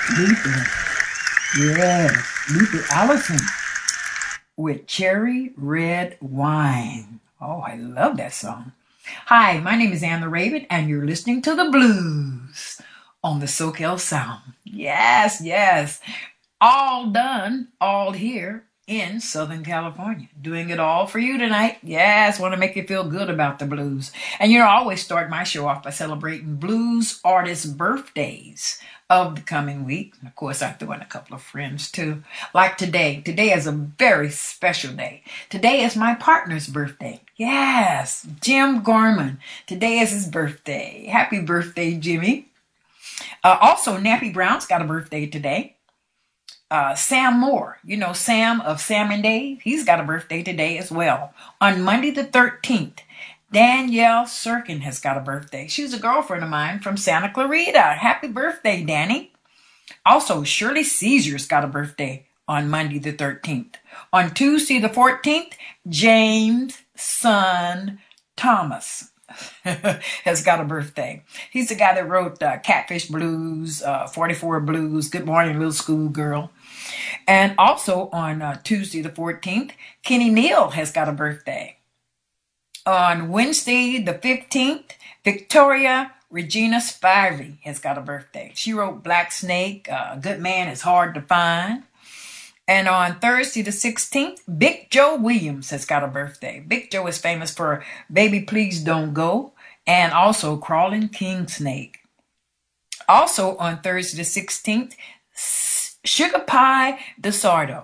Luther. Yes, Luther Allison with Cherry Red Wine. Oh, I love that song. Hi, my name is Anne the Raven, and you're listening to the blues on the SoCal Sound. Yes, yes. All done, all here in Southern California. Doing it all for you tonight. Yes, want to make you feel good about the blues. And I always start my show off by celebrating blues artists' birthdays of the coming week. And of course, I threw in a couple of friends too. Like today. Today is a very special day. Today is my partner's birthday. Yes, Jim Gorman. Today is his birthday. Happy birthday, Jimmy. Also, Nappy Brown's got a birthday today. Sam Moore, Sam of Sam and Dave, he's got a birthday today as well. On Monday the 13th, Danielle Sirkin has got a birthday. She's a girlfriend of mine from Santa Clarita. Happy birthday, Danny. Also, Shirley Caesar's got a birthday on Monday the 13th. On Tuesday the 14th, James' son Thomas has got a birthday. He's the guy that wrote Catfish Blues, 44 Blues, Good Morning Little Schoolgirl. And also on Tuesday the 14th, Kenny Neal has got a birthday. On Wednesday the 15th, Victoria Regina Spivey has got a birthday. She wrote Black Snake, A Good Man is Hard to Find. And on Thursday the 16th, Big Joe Williams has got a birthday. Big Joe is famous for Baby Please Don't Go and also Crawling King Snake. Also on Thursday the 16th, Sugar Pie DeSanto.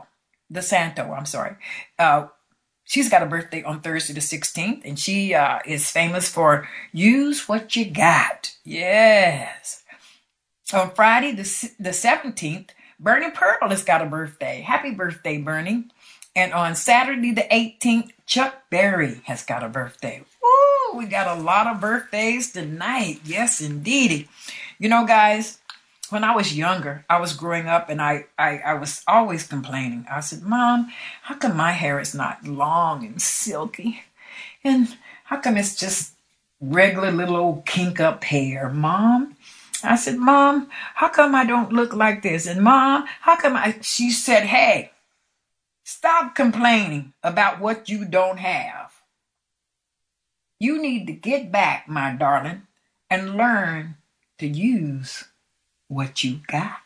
She's got a birthday on Thursday the 16th, and she is famous for Use What You Got. Yes. On Friday the 17th, Bernie Pearl has got a birthday. Happy birthday, Bernie. And on Saturday the 18th, Chuck Berry has got a birthday. Woo, we got a lot of birthdays tonight. Yes, indeedy. Guys, when I was younger, I was growing up and I was always complaining. I said, Mom, how come my hair is not long and silky? And how come it's just regular little old kink up hair, Mom? I said, Mom, how come I don't look like this? And Mom, how come she said, hey, stop complaining about what you don't have. You need to get back, my darling, and learn to use what you got.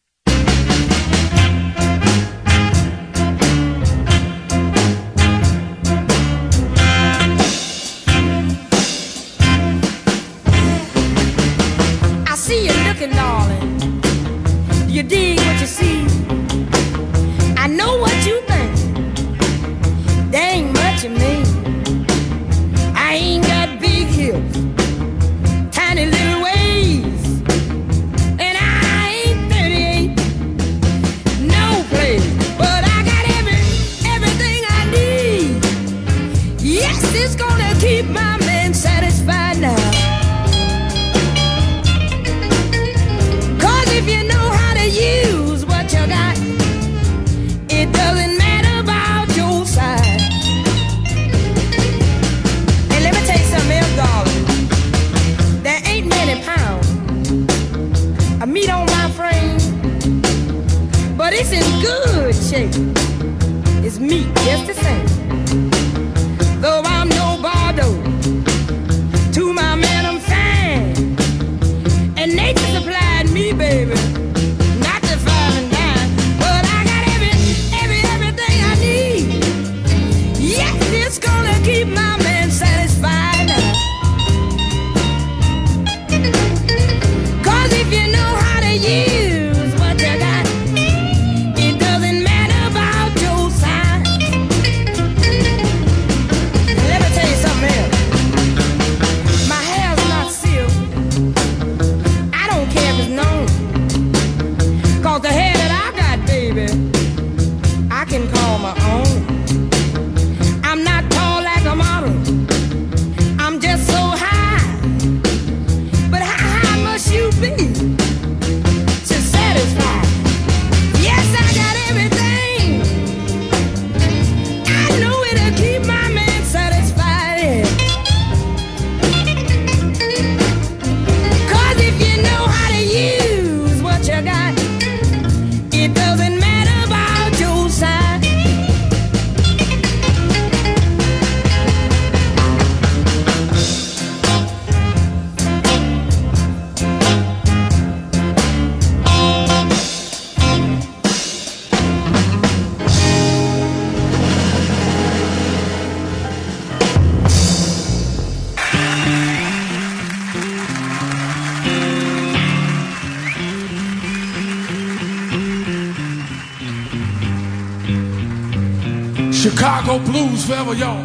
I see you looking, darling. Do you dig what you see? I know what you think. There ain't much of me. I ain't got big hips, tiny little waist, and I ain't 38, no place, but I got everything I need. Yes, it's gonna keep my man satisfied now. Cause if you know how to use what you got, it doesn't matter about your size. And let me tell you something else, darling. There ain't many pounds of meat on my frame, but it's in good shape. It's meat just the same. Though I'm no Bardo, to my man I'm fine. And nature supplied me, baby, not the five and dime, but I got everything I need. Yes, it's gonna keep my man satisfied now. Cause if you know how to use what you got, it doesn't matter about your size. Chicago blues forever, y'all.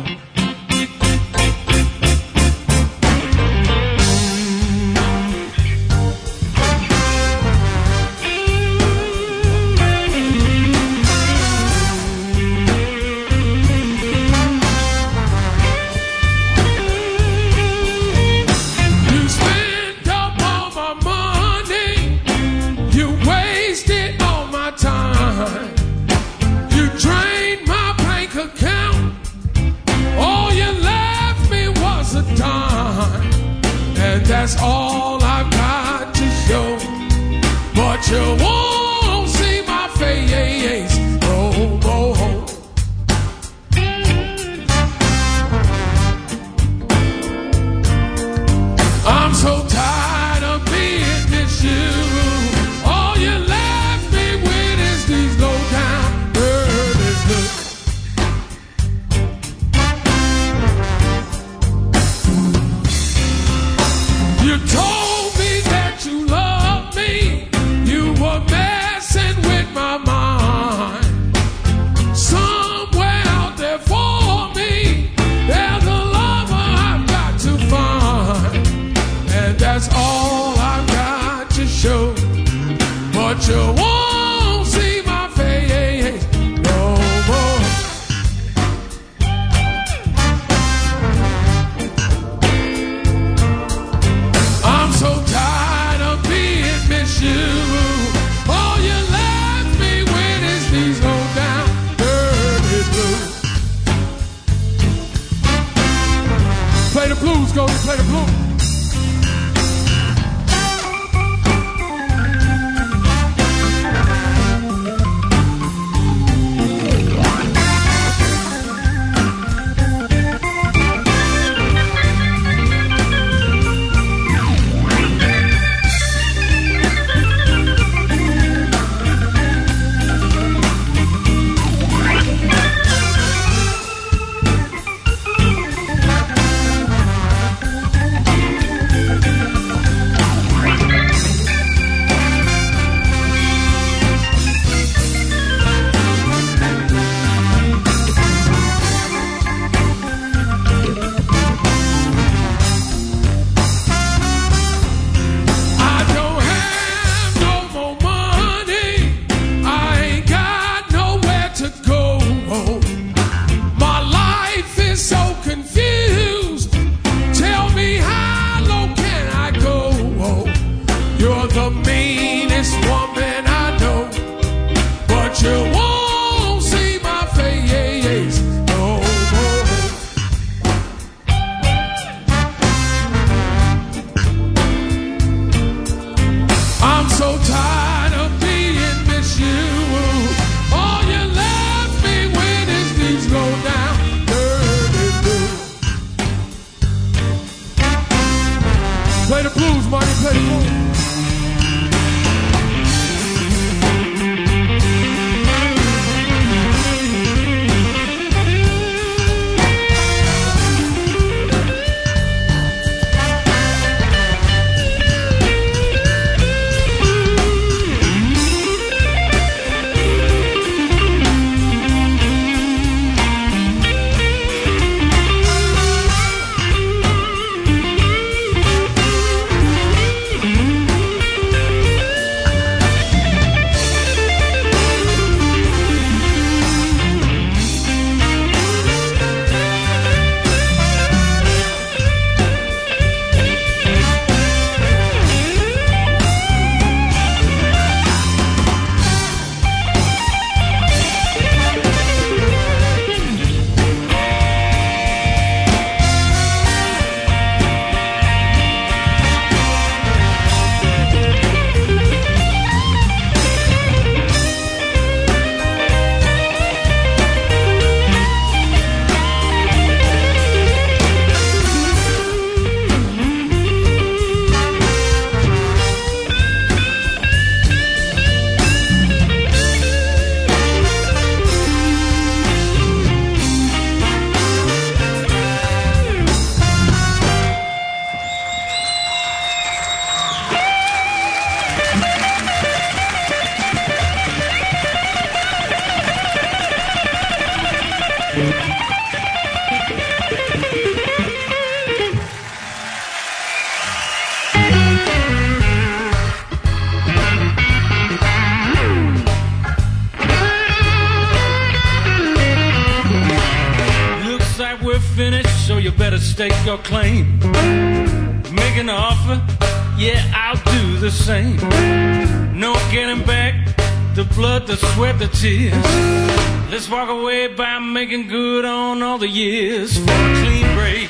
you better stake your claim. Make an offer, yeah, I'll do the same. No getting back the blood, the sweat, the tears. Let's walk away by making good on all the years. For a clean break,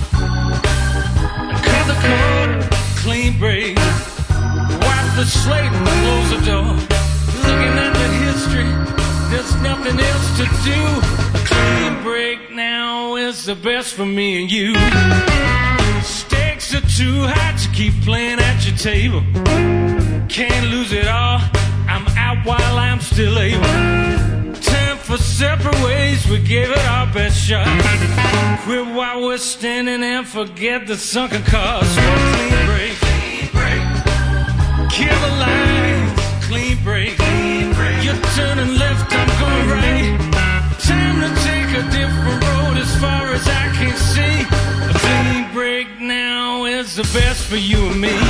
cut the cord, clean break. Wipe the slate and close the door. Looking at the history, there's nothing else to do. A clean break now is the best for me and you. Stakes are too high to keep playing at your table. Can't lose it all, I'm out while I'm still able. Time for separate ways, we gave it our best shot. Quit while we're standing and forget the sunken cost. One clean break, kill the lines, clean break. You're turning left, I'm going right. Time to take a different road as far as I can see. A clean break now is the best for you and me.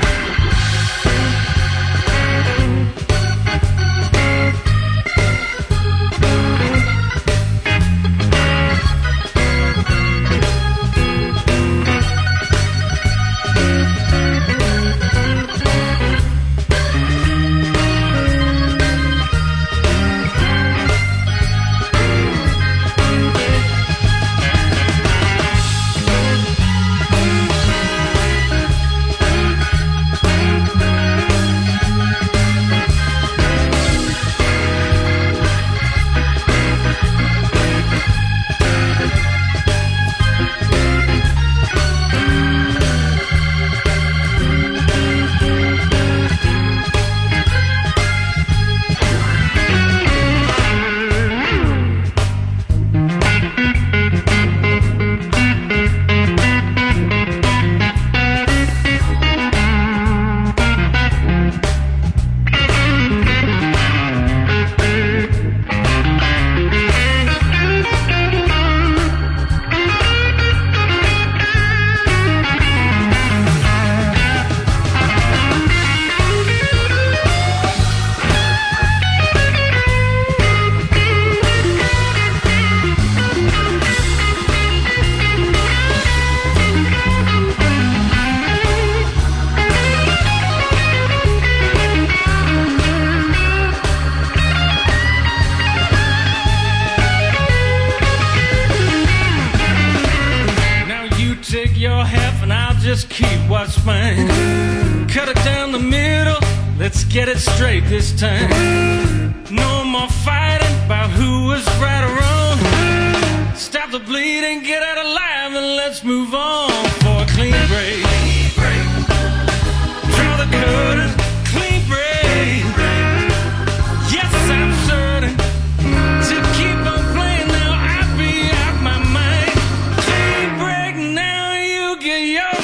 Just keep what's mine. Cut it down the middle, let's get it straight this time. No more fighting about who was right or wrong. Stop the bleeding, get out alive, and let's move on for a clean break. Draw the curtain, clean break. Yes, I'm certain to keep on playing now, I'll be out my mind. Clean break now, you get yours.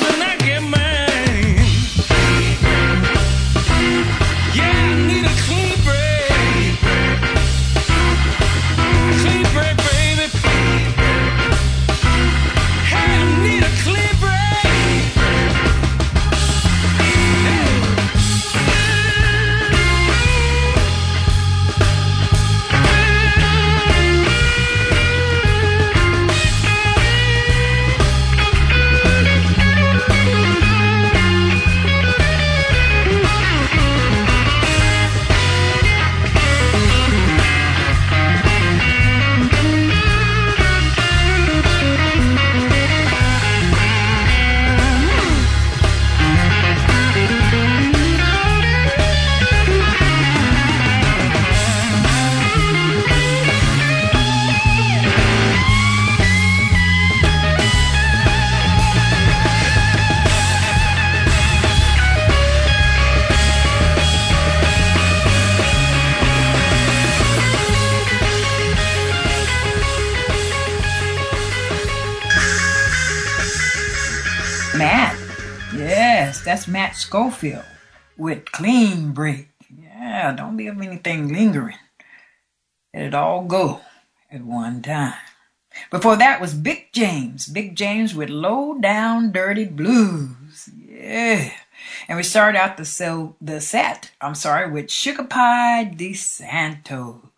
Matt. Yes, that's Matt Schofield with Clean Break. Yeah, don't leave anything lingering. Let it all go at one time. Before that was Big James with Low Down Dirty Blues. Yeah. And we started out the set, with Sugar Pie DeSantos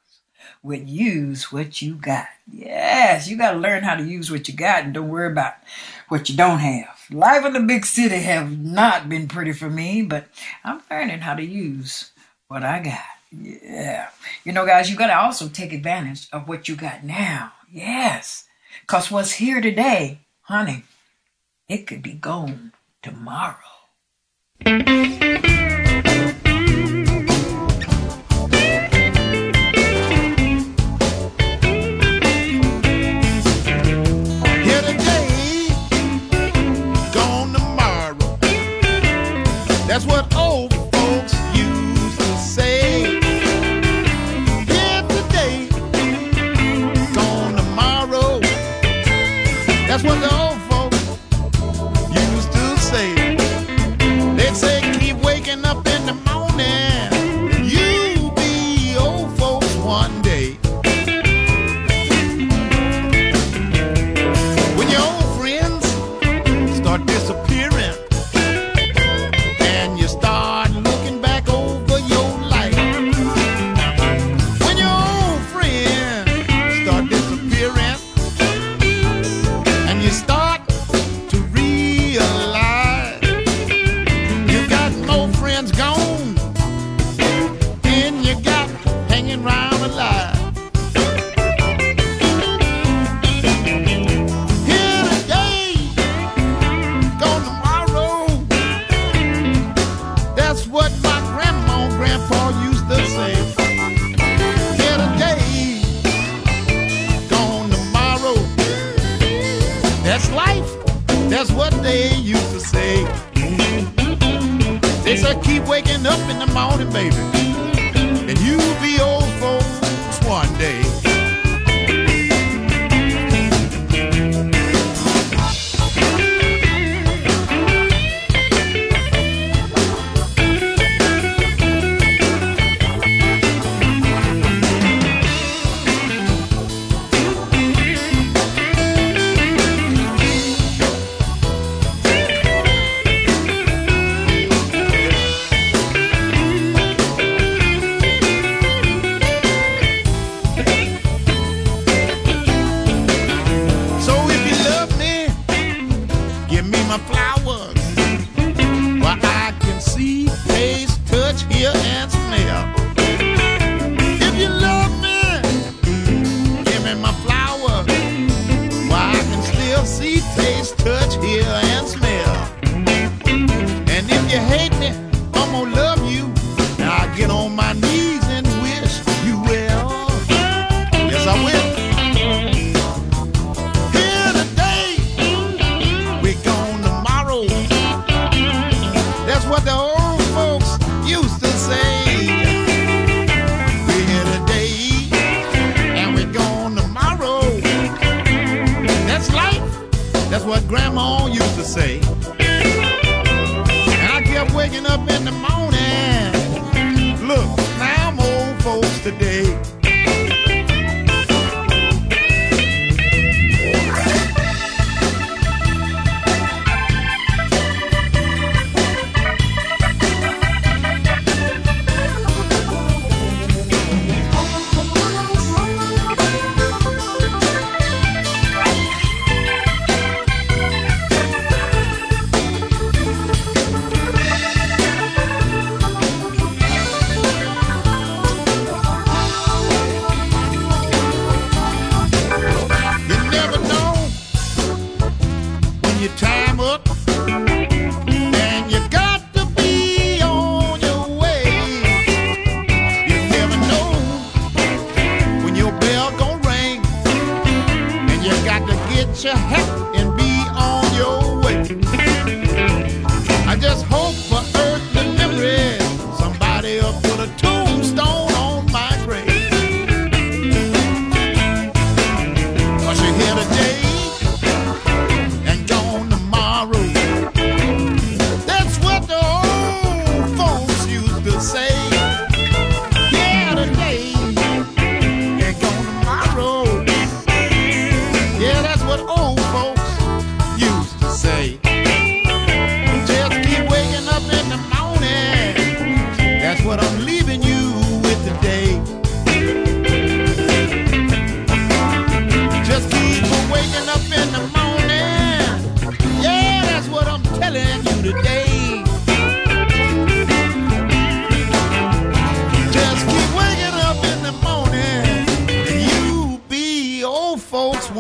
with Use What You Got. Yes, you got to learn how to use what you got and don't worry about what you don't have. Life in the big city have not been pretty for me, but I'm learning how to use what I got. Yeah. You know, guys, you got to also take advantage of what you got now. Yes. Because what's here today, honey, it could be gone tomorrow. That's what old folks used to say. Here today, gone tomorrow. That's what the old folks used to say. They'd say keep waking up in the morning. You'll be old folks one day. When your old friends start disappearing, that's what they used to say. They said keep waking up in the morning, baby, and you'll be old folks one day.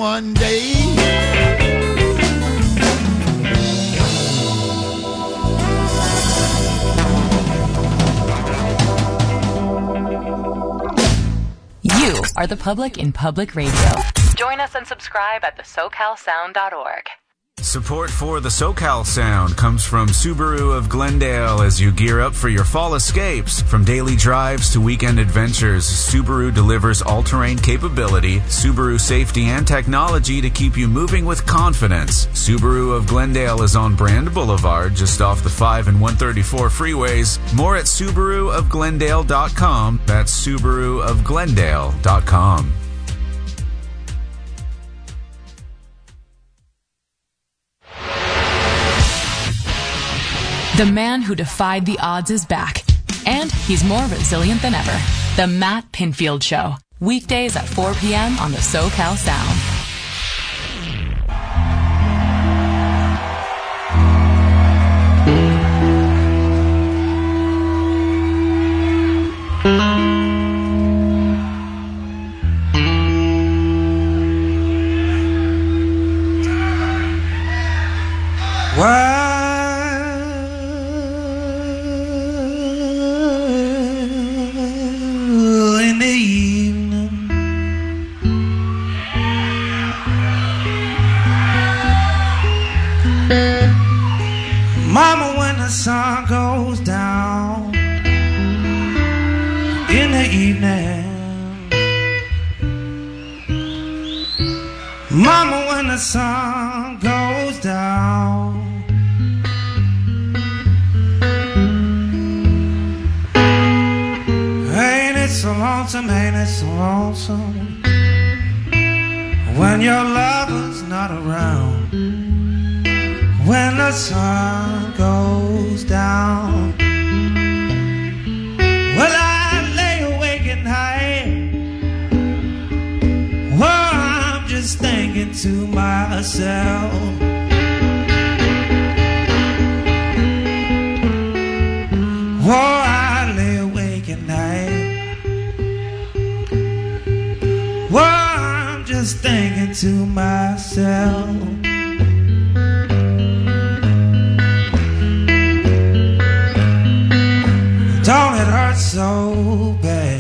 one day. You are the public in public radio. Join us and subscribe at thesocalsound.org. Support for the SoCal Sound comes from Subaru of Glendale as you gear up for your fall escapes. From daily drives to weekend adventures, Subaru delivers all-terrain capability, Subaru safety and technology to keep you moving with confidence. Subaru of Glendale is on Brand Boulevard, just off the 5 and 134 freeways. More at SubaruofGlendale.com. That's SubaruofGlendale.com. The man who defied the odds is back, and he's more resilient than ever. The Matt Pinfield Show, weekdays at 4 p.m. on the SoCal Sound. In the evening, Mama, when the sun goes down in the evening, Mama, when the sun goes down, ain't it so lonesome, ain't it so lonesome when your lover's not around, when the sun goes down. Well, I lay awake at night, well, I'm just thinking to myself, oh, I lay awake at night, well, I'm just thinking to myself, don't it hurt so bad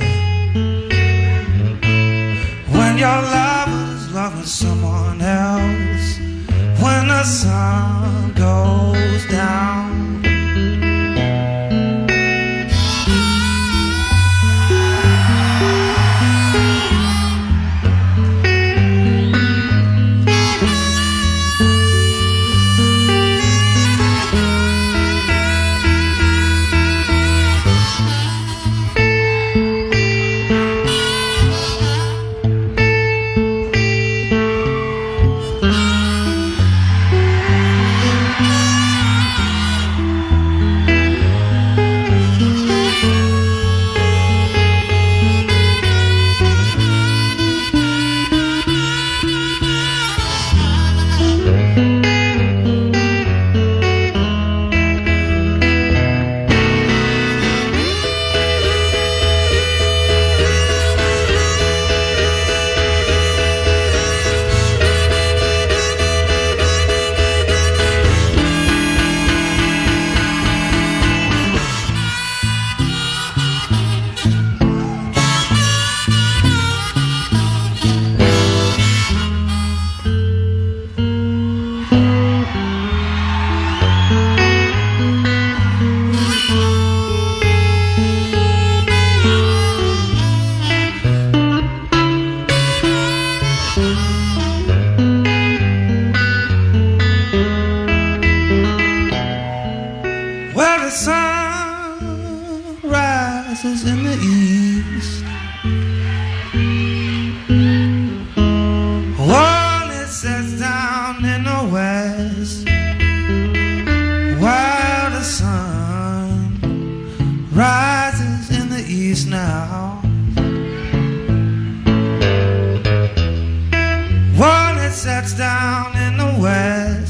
when your lover's loving someone else, when the sun goes down. Well, the sun rises in the east, while it sets down in the west, while the sun rises in the east now, while it sets down in the west.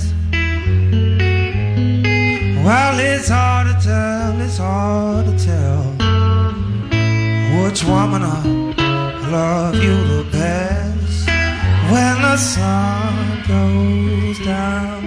Well, it's hard to tell, it's hard to tell which woman I love you the best. when the sun goes down.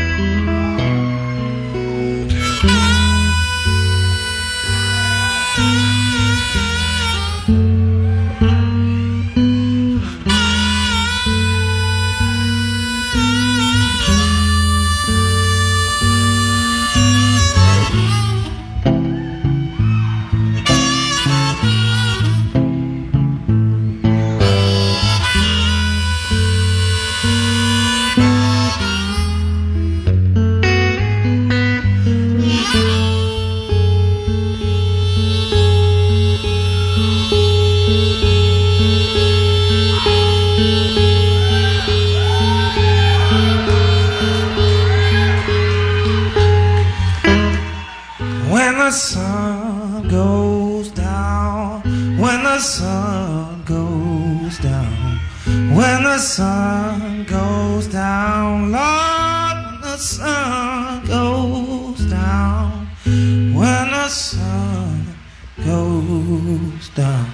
When the sun goes down, when the sun goes down, when the sun goes down, Lord, when the sun goes down, when the sun goes down.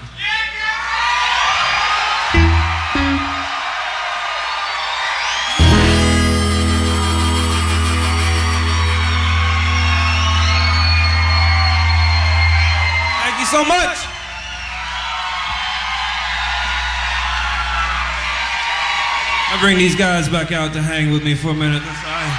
Thank you so much. I bring these guys back out to hang with me for a minute. That's all right.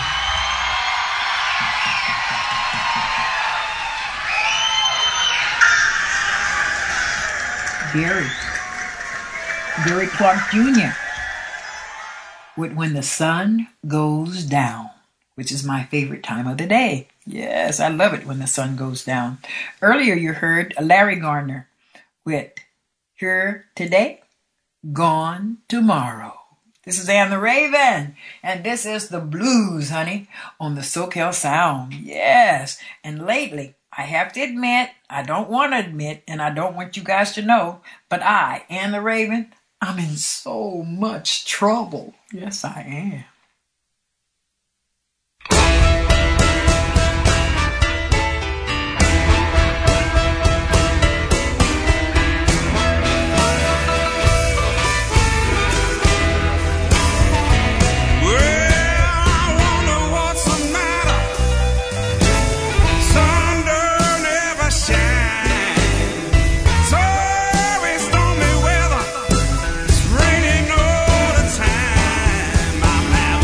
Gary Clark Jr. with When the Sun Goes Down, which is my favorite time of the day. Yes, I love it when the sun goes down. Earlier you heard Larry Gardner with Here Today, Gone Tomorrow. This is Ann the Raven, and this is the blues, honey, on the SoCal Sound. Yes, and lately, I have to admit, I don't want to admit, and I don't want you guys to know, but I, Ann the Raven, I'm in so much trouble. Yes, I am. Raining all the time. I'm out.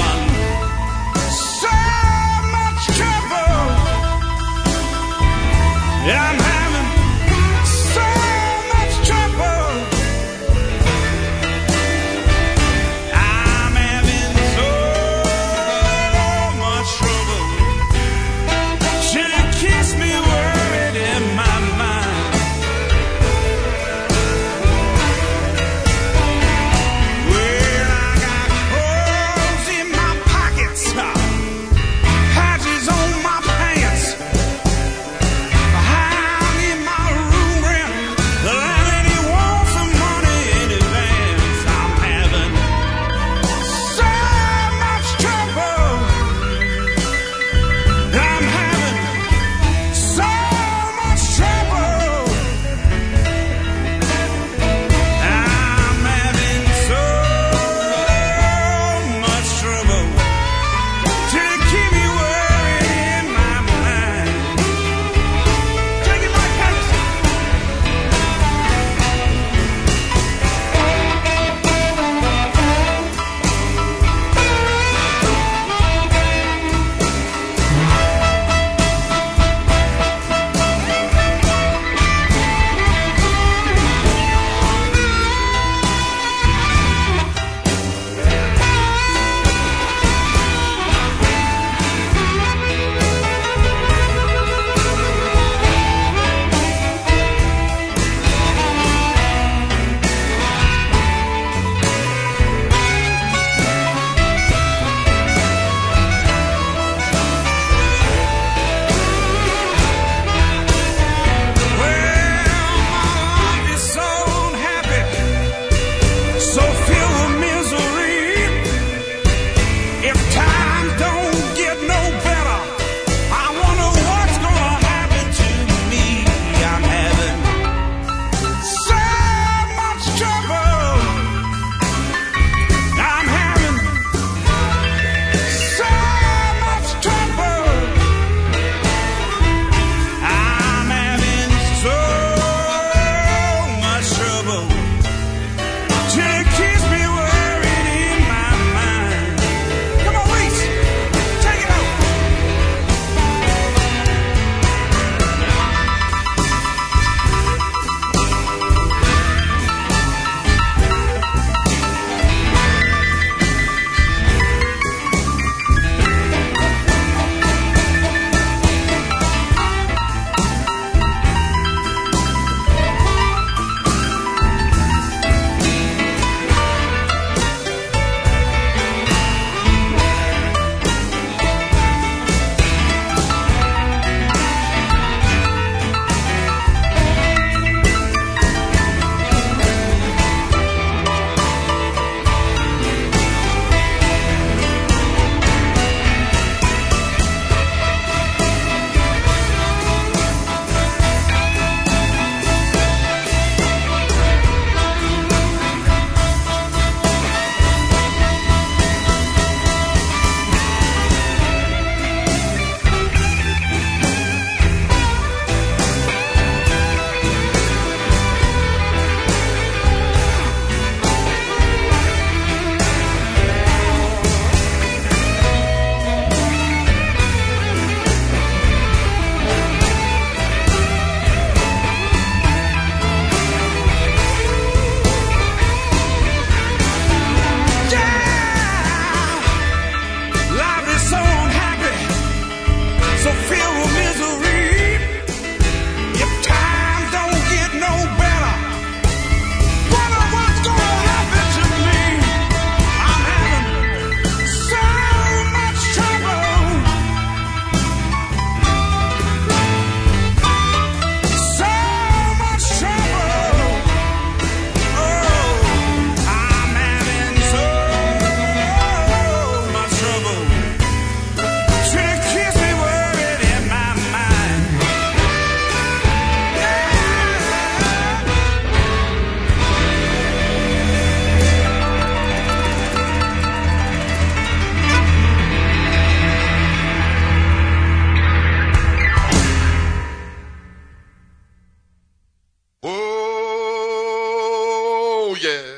yeah.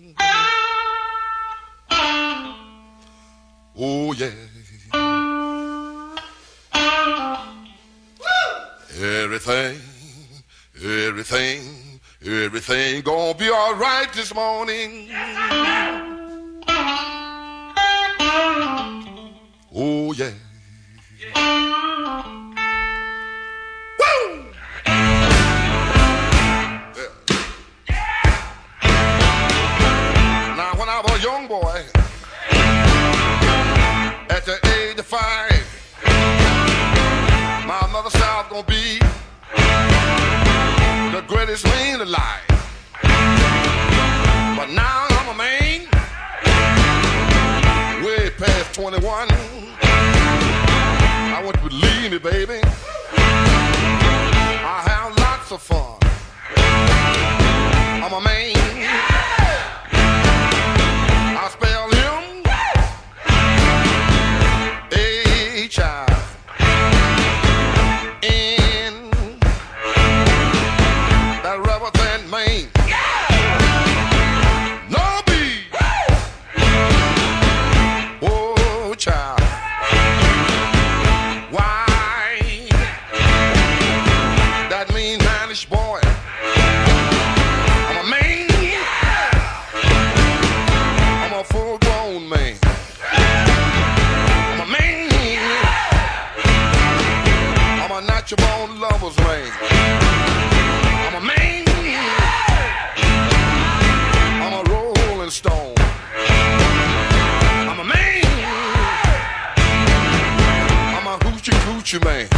Oh, yeah. Everything gonna be all right this morning. Oh, yeah. Woo! Now, when I was a young boy, at the age of 5, my mother said I was gonna be the greatest man alive. But now I'm a man, way past 21. I want you to believe me, baby. I have lots of fun. I'm a man. I spell him H-I-N. That rubber band man. No B. Oh, child. Why? That mean mannish boy. I'm a man. I'm a full-grown man. I'm a man. I'm a natural-born lover's man. I'm a man. I'm a rolling stone. I'm a man. I'm a hoochie coochie man.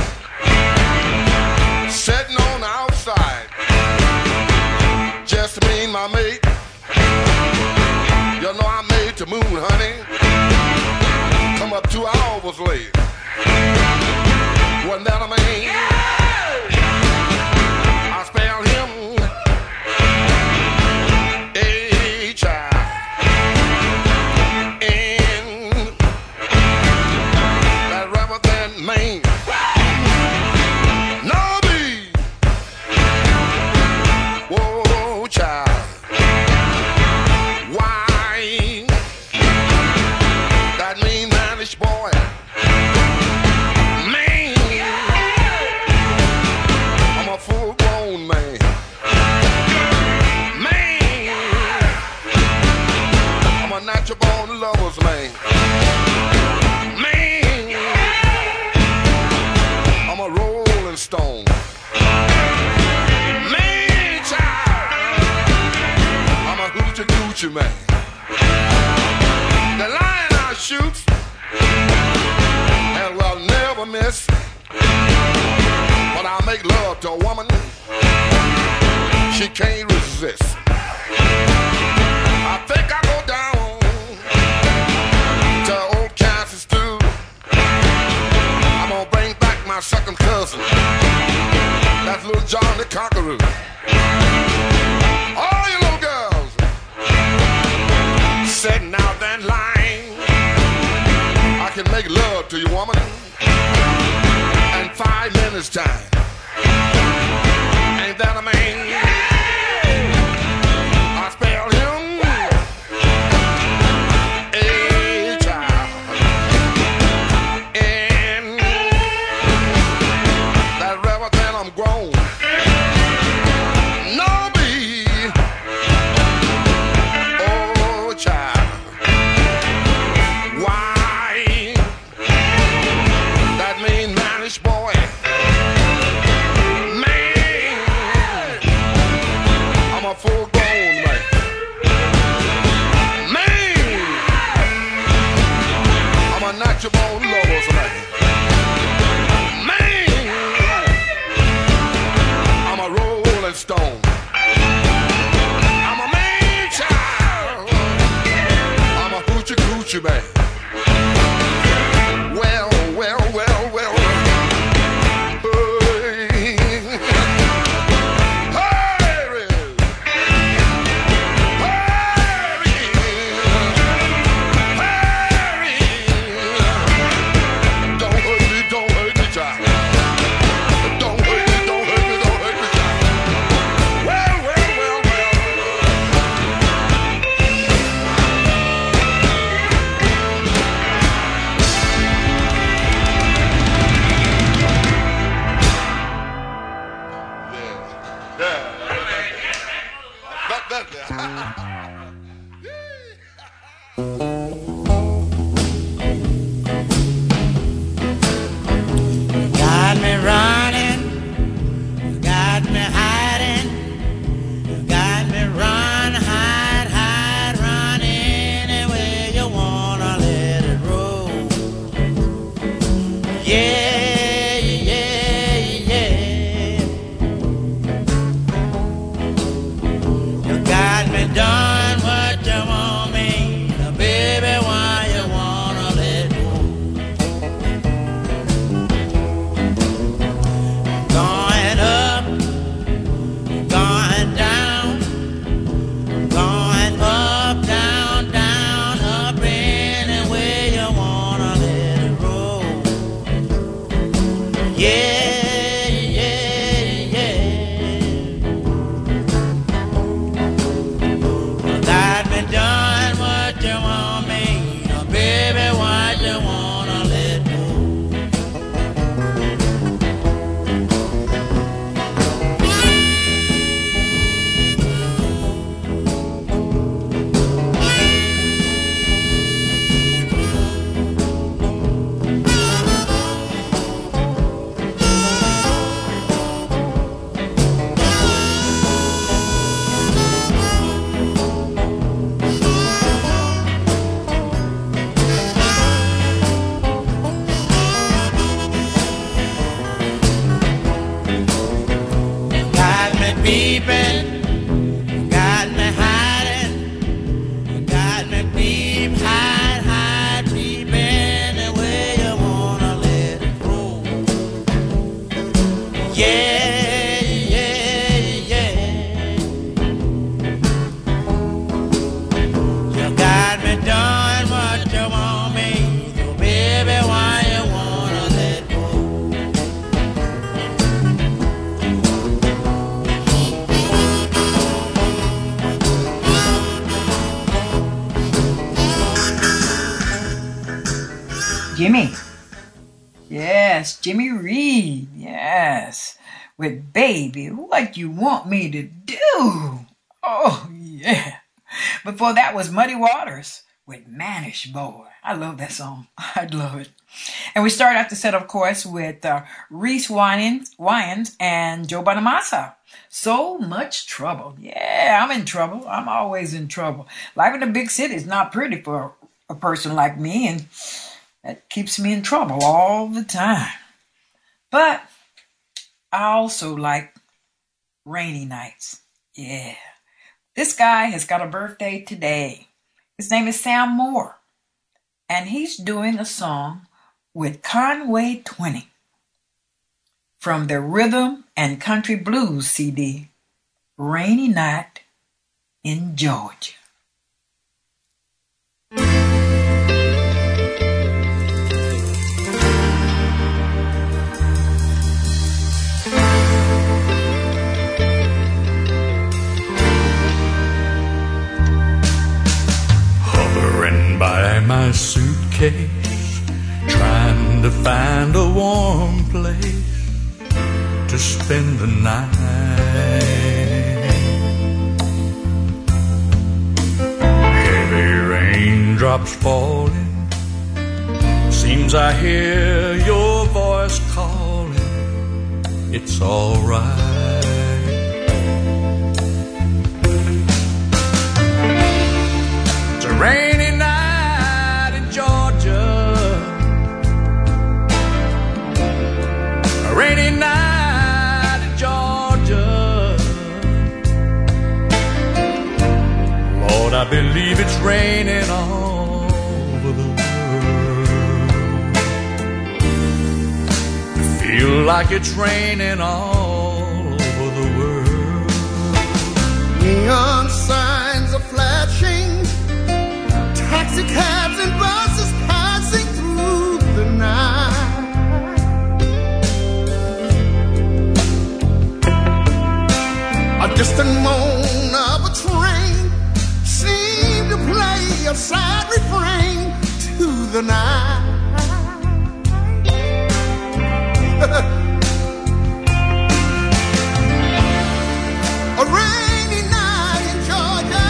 Sitting on the outside, just me and my mate. You know I made the moon, honey. Come up 2 hours late. Wasn't that a man? I spell him H-I-N. That rubber band man. No B. Whoa, child. Why? That mean mannish boy. Man. I'm a full-grown man. Man. I'm a natural-born lover's man. Man. I'm a rolling stone. Man, child. I'm a hoochie coochie man. The lion I shoot and will never miss. When I make love to a woman, she can't resist. I think I go down to old Kansas too. I'm gonna bring back my second cousin. That's little John the Conqueror. All you little girls sitting out that line, I can make love to you, woman, in 5 minutes time. Ain't that a man? I spell him H-I-N. That rubber band I'm grown. No B. Oh, child. Why? That mean mannish boy. Man. I'm a full-grown man. Man. I'm a natural-born lover's man. Man. I'm a rolling stone. I'm a man child. I'm a hoochie coochie man. Well, well, well, well. Hey. Hurry. Hurry. Hurry. Don't hurt me, child. Don't hurt me, don't hurt me, don't hurt me, child. Well, well, well, well. Got me running, you got me hiding, you got me run, hide, run anywhere you wanna let it roll. Yeah, yeah, yeah. You got me done what you want me, baby, why you wanna let go? Going up, going down, going up, down, down, up anywhere you wanna let it roll. Yeah, yeah, yeah. You got me done what you want me, baby, why you wanna let go? Got me peeping, got me hiding, got me peep, hide, peep anywhere you wanna let it roll. Yeah, yeah, yeah. You got me done what you want me, so baby, why you wanna let go? Jimmy. Yes, Jimmy Reed. Yes. With Baby, What You Want Me to Do. Oh, yeah. Before that was Muddy Waters with Manish Boy. I love that song. I love it. And we start out the set, of course, with Reese Wyans and Joe Bonamassa. So Much Trouble. Yeah, I'm in trouble. I'm always in trouble. Life in a big city is not pretty for a person like me, and that keeps me in trouble all the time. But I also like rainy nights. Yeah. This guy has got a birthday today. His name is Sam Moore. And he's doing a song with Conway Twitty from the Rhythm and Country Blues CD, Rainy Night in Georgia. Hovering by my suitcase, trying to find a warm place to spend the night. Heavy raindrops falling, seems I hear your voice calling. It's alright. It's a rainy night in Georgia, a rainy night in Georgia. Lord, I believe it's raining all over the world. I feel like it's raining all over the world. Neon signs are flashing, taxi cabs and buses passing through the night. A distant moan of a train seemed to play a sad refrain to the night. A rainy night in Georgia,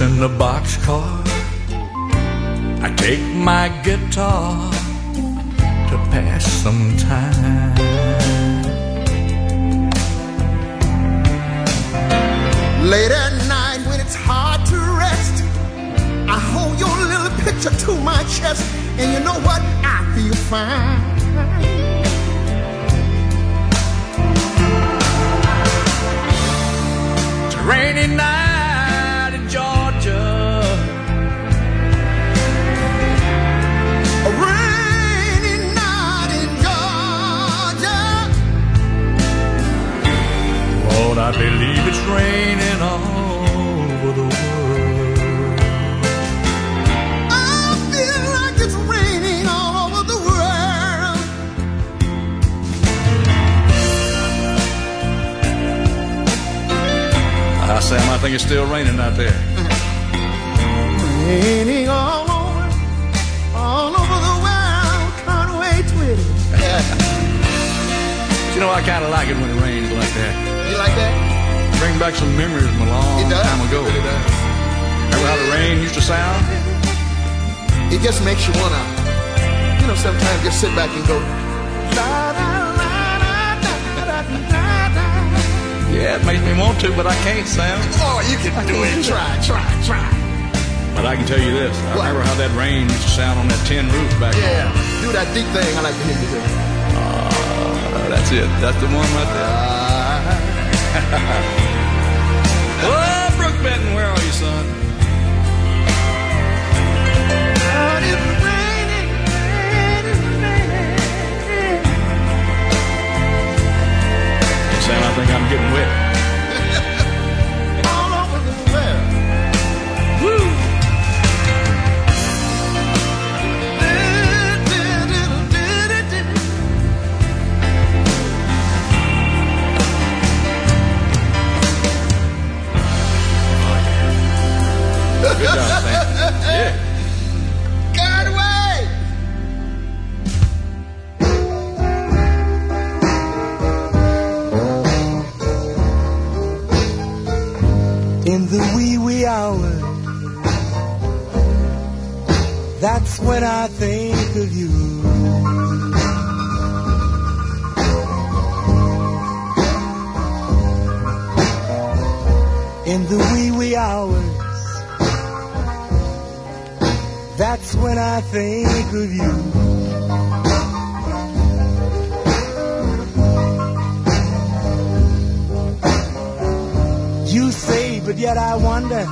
in the boxcar. I take my guitar to pass some time. Late at night when it's hard to rest, I hold your little picture to my chest, and you know what? I feel fine. It's a rainy night in Georgia. A rainy night in Georgia. Lord, I believe it's raining all over the world. I feel like it's raining all over the world. Sam, I think it's still raining out there. Raining all over the world. Can't wait with it. You know, I kind of like it when it rains like that. You like that? Bring back some memories from a long time ago. It really does. Remember how the rain used to sound? It just makes you wanna, you know, sometimes just sit back and go. Yeah, it makes me want to, but I can't, Sam. Oh, you can do it. Try. But I can tell you this. I remember how that rain used to sound on that tin roof back home. Yeah, do that deep thing I like to hear you do. That's it. That's the one right there. Oh, Brooke Benton, where are you, son? It's raining. Sam, I think I'm getting wet. All over the world. Woo! Good job, Sam. Yeah. God way. In the wee hours, that's when I think of you. In the wee hours, that's when I think of you. You say, but yet I wonder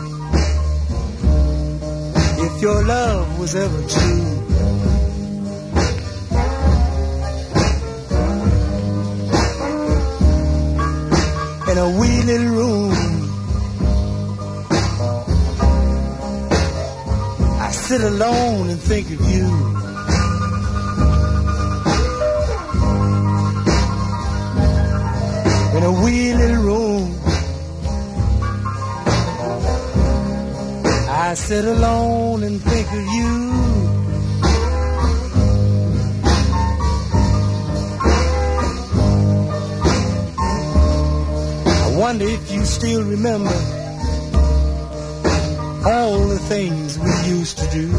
if your love was ever true. In a wee little room, I sit alone and think of you. In a wee little room, I sit alone and think of you. I wonder if you still remember all the things we used to do.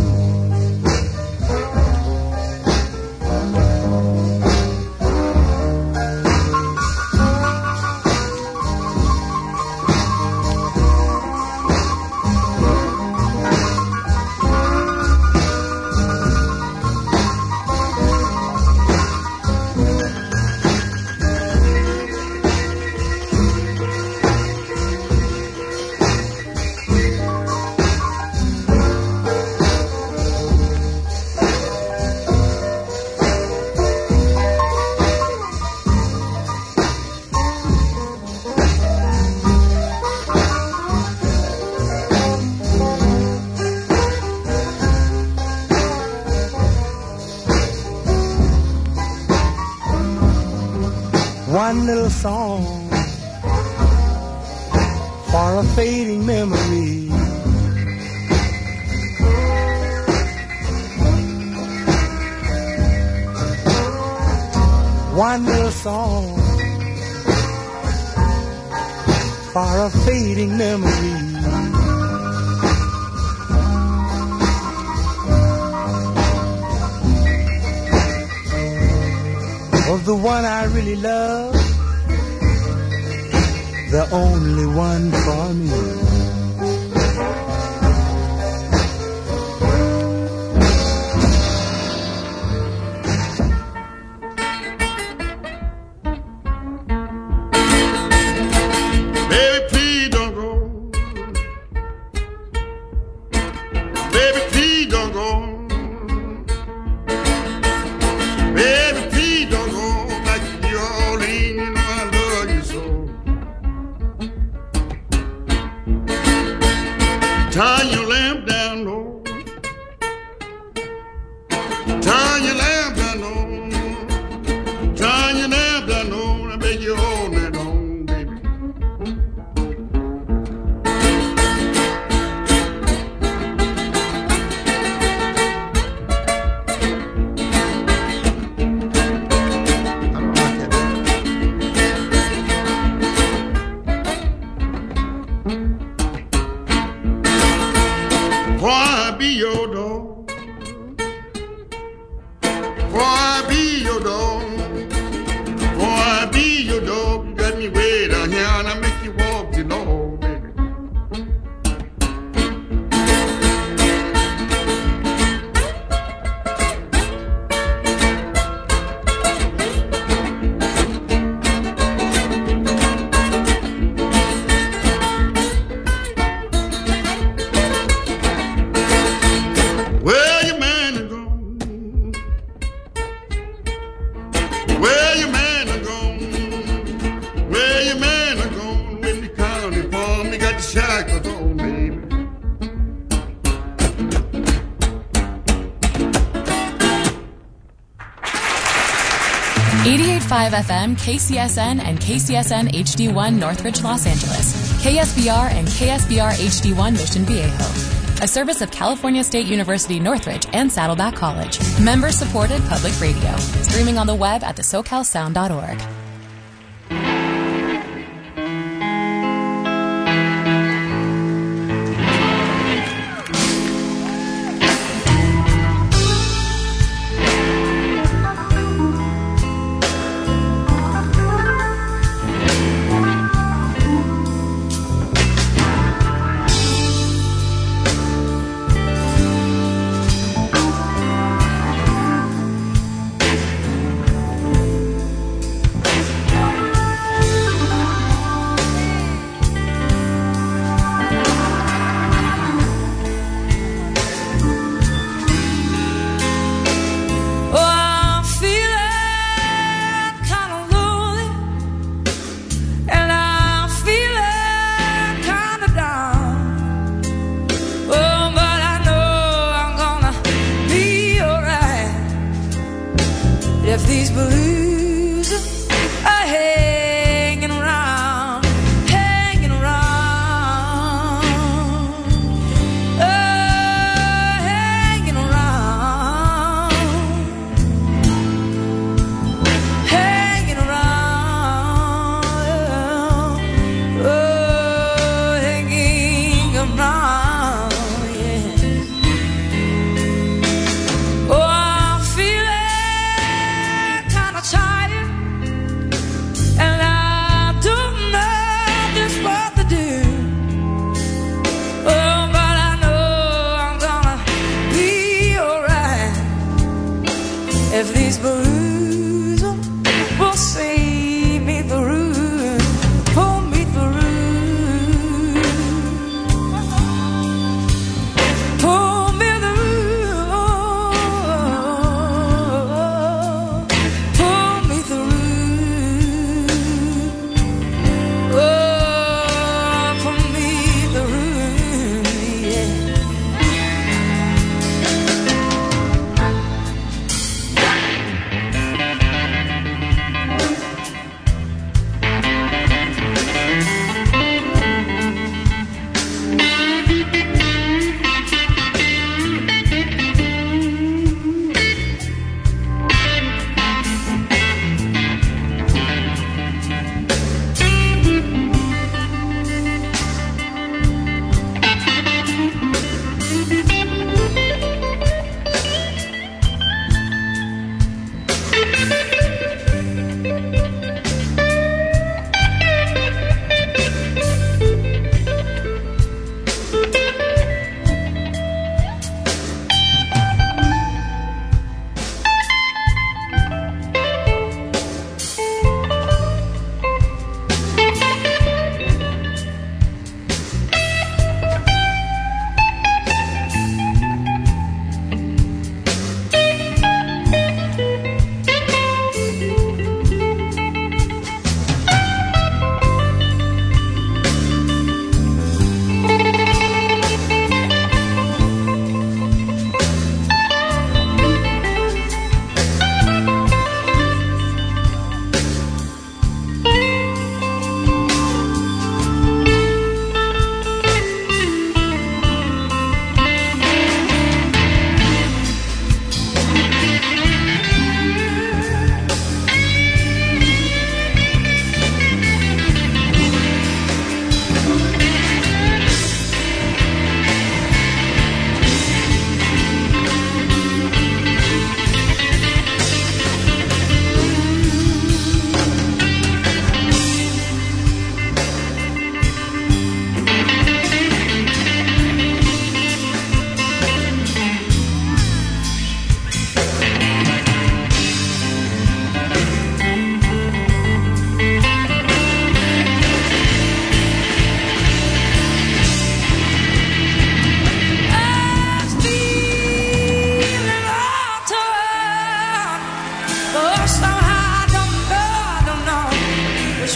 One little song for a fading memory. One little song for a fading memory. of the one I really love, the only one for me. FM, KCSN, and KCSN HD1 Northridge, Los Angeles. KSBR and KSBR HD1 Mission Viejo. A service of California State University Northridge and Saddleback College. Member-supported public radio. Streaming on the web at thesocalsound.org.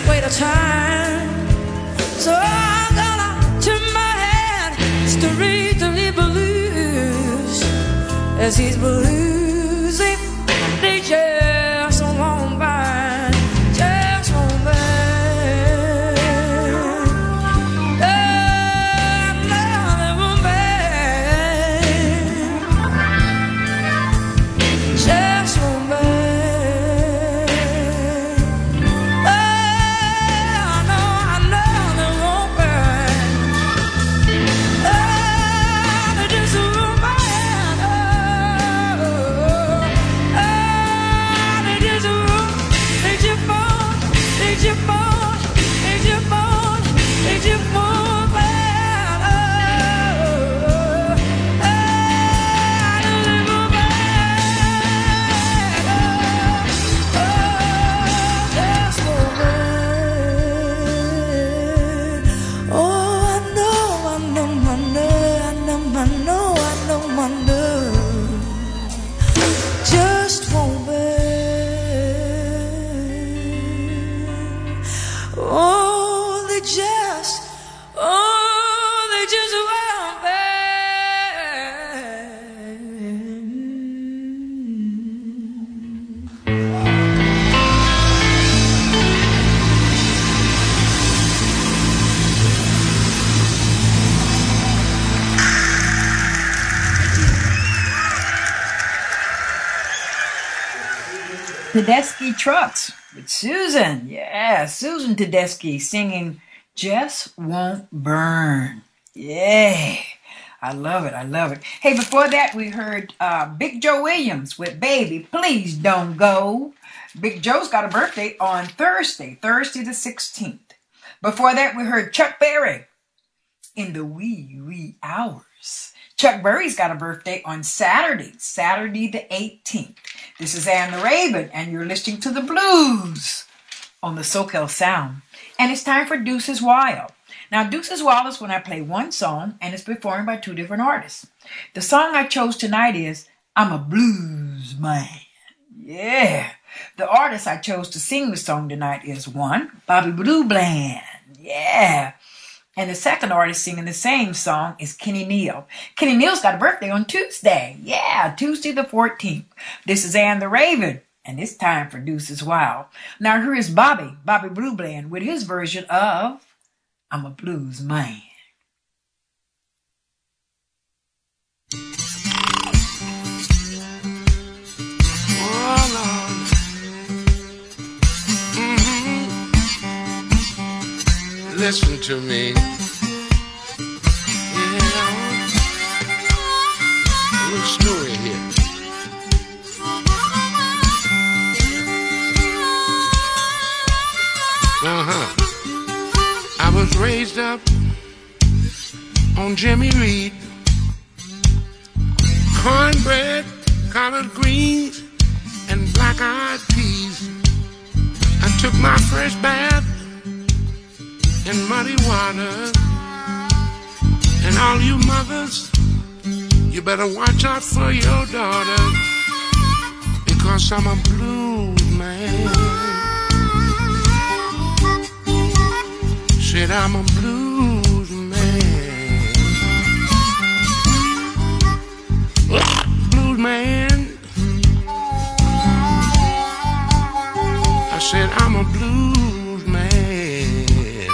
just wait a time. So I'm gonna turn my hand straight to the blues. As he's bluesing, they just won't burn, just won't burn. Tedeschi Trucks with Susan. Yeah, Susan Tedeschi singing Just Won't Burn. Yeah, I love it. I love it. Hey, before that, we heard Big Joe Williams with Baby, Please Don't Go. Big Joe's got a birthday on Thursday the 16th. Before that, we heard Chuck Berry in the wee, wee hours. Chuck Berry's got a birthday on Saturday the 18th. This is Ann the Raven, and you're listening to the blues on the SoCal Sound. And it's time for Deuces Wild. Now, Deuces Wild is when I play one song, and it's performed by two different artists. The song I chose tonight is I'm a Blues Man. Yeah. The artist I chose to sing the song tonight is one, Bobby Blue Bland. Yeah. And the second artist singing the same song is Kenny Neal. Kenny Neal's got a birthday on Tuesday. Yeah, Tuesday the 14th. This is Ann the Raven, and it's time for Deuces Wild. Now here is Bobby Blue Bland, with his version of I'm a Blues Man. Oh, Lord. Listen to me. Yeah. A little story here. I was raised up on Jimmy Reed, cornbread, collard greens, and black-eyed peas. I took my first bath in muddy water, and all you mothers, you better watch out for your daughter, because I'm a blues man. Said I'm a blues man. Blues man. I said I'm a blues man.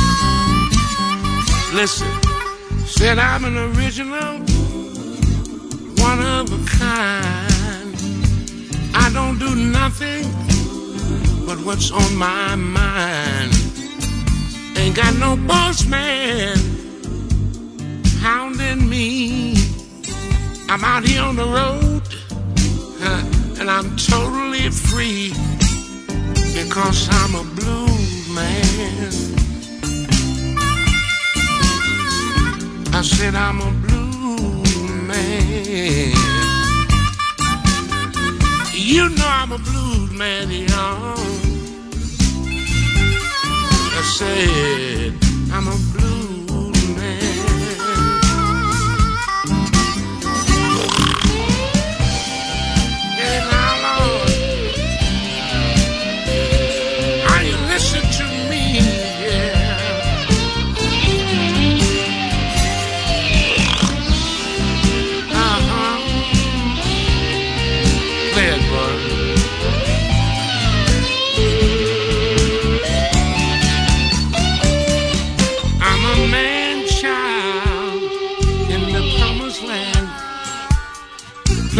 Listen, said I'm an original, one of a kind. I don't do nothing but what's on my mind. Ain't got no boss man hounding me. I'm out here on the road, and I'm totally free, because I'm a blues man. I said I'm a blues man. You know I'm a blues man, y'all. I said I'm a blues man. Get it now, Lord. How you listen to me?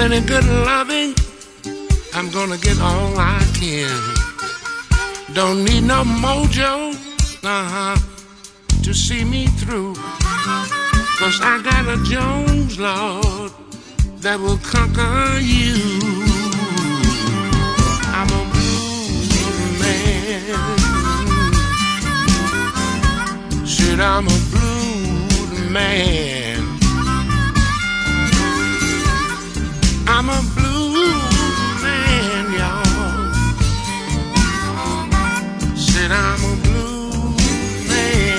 plenty good loving. I'm gonna get all I can. Don't need no mojo, to see me through. 'Cause I got a Jones, Lord, that will conquer you. I'm a blues man. Said I'm a blues man. I'm a blues man, y'all. Said I'm a blues man.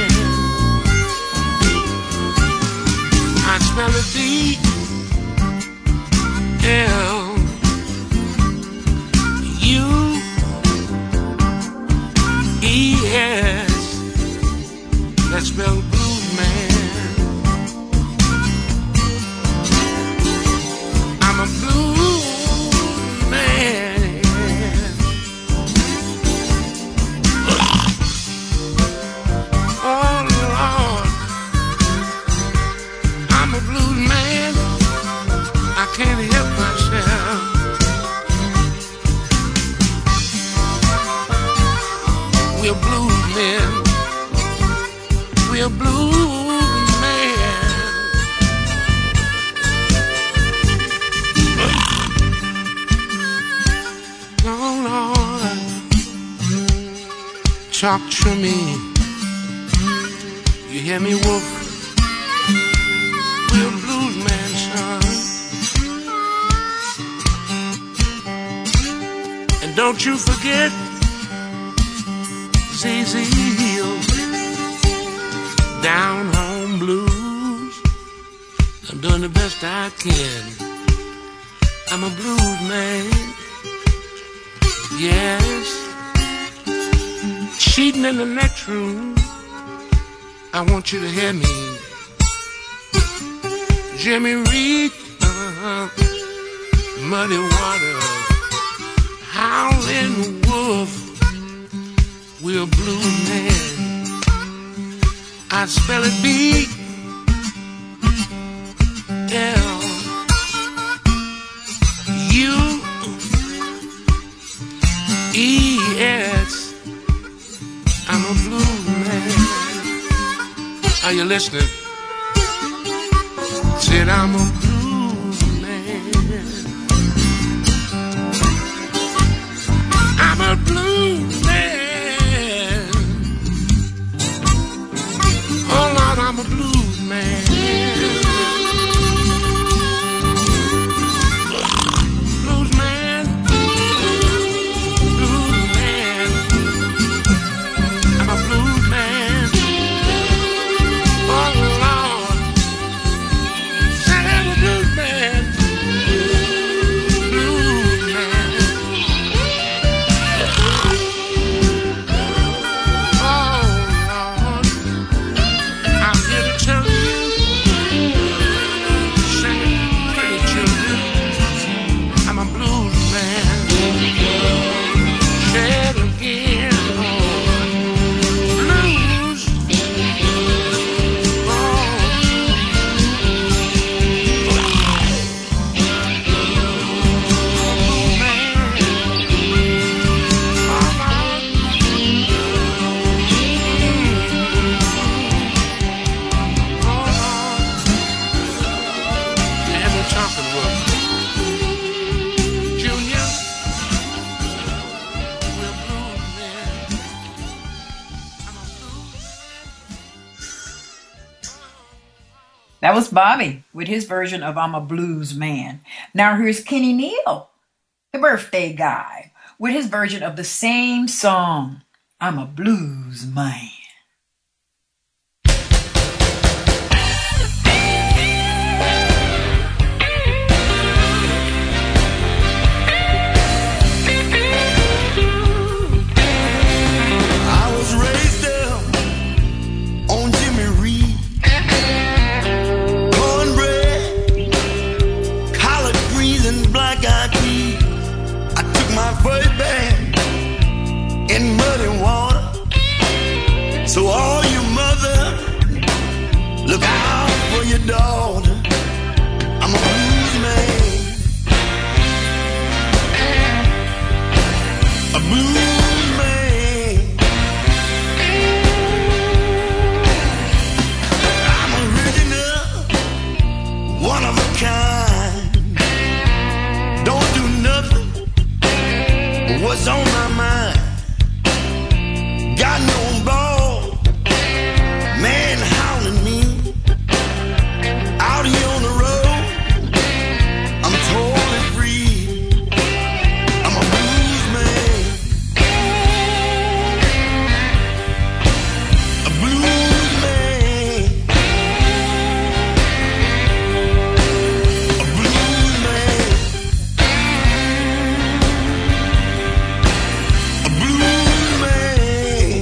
I spell a D L U E S. That spell blues man. I'm a blues man. Oh Lord, I'm a blues man. I can't help myself. We're blues men. We're blues men. Oh Lord, talk to me. You hear me, Wolf? We're blues men, son. And don't you forget ZZ Hill, Down Home Blues. I'm doing the best I can. I'm a blues man. Yes. Cheating in the next room. I want you to hear me. Jimmy Reed, Muddy Water, Howlin' Wolf. We're blues men. I spell it B L U E S. I'm a blues man. Are you listening? Said I'm a blues man. I'm a blues man. Oh Lord, I'm a blues man. Blues man. Blues man. I'm a blues man. Oh Lord, say I'm a blues man. Blues man. Oh Lord, I'm here to tell you, sing it, pretty children, I'm a blues man. Say it again, Lord. Blues. Oh, man. Oh, Lord. Oh, Lord. Yeah, we're talking about Junior. We're blues men. I'm a blues That was Bobby with his version of I'm a Blues Man. Now here's Kenny Neal, the birthday guy, with his version of the same song, I'm a Blues Man. I was raised up on Jimmy Reed, cornbread, collard greens, and black-eyed peas. I took my first bath in muddy water. So all you mother, look out for your daughter. I'm a blues man. blues man. I'm original, one of a kind. Don't do nothing but what's on my mind. Got no ball, man howling me. Out here on the road, I'm totally free. I'm a blues man, a blues man, a blues man, a blues man.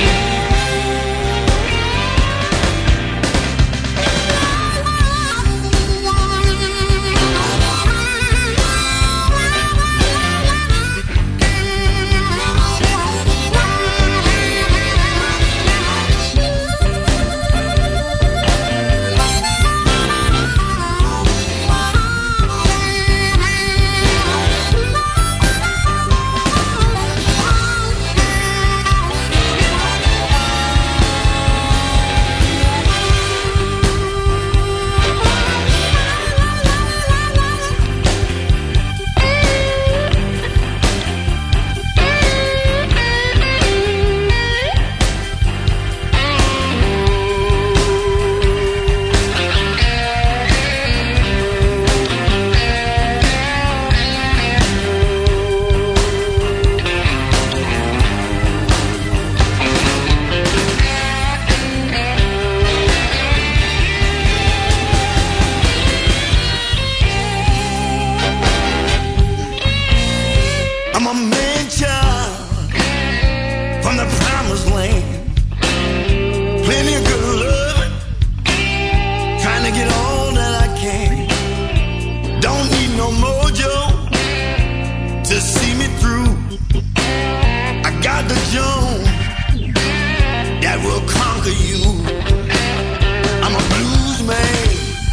I'm a man child from the promised land. Plenty of good love, trying to get all that I can. Don't need no mojo to see me through. I got the Jones that will conquer you. I'm a blues man,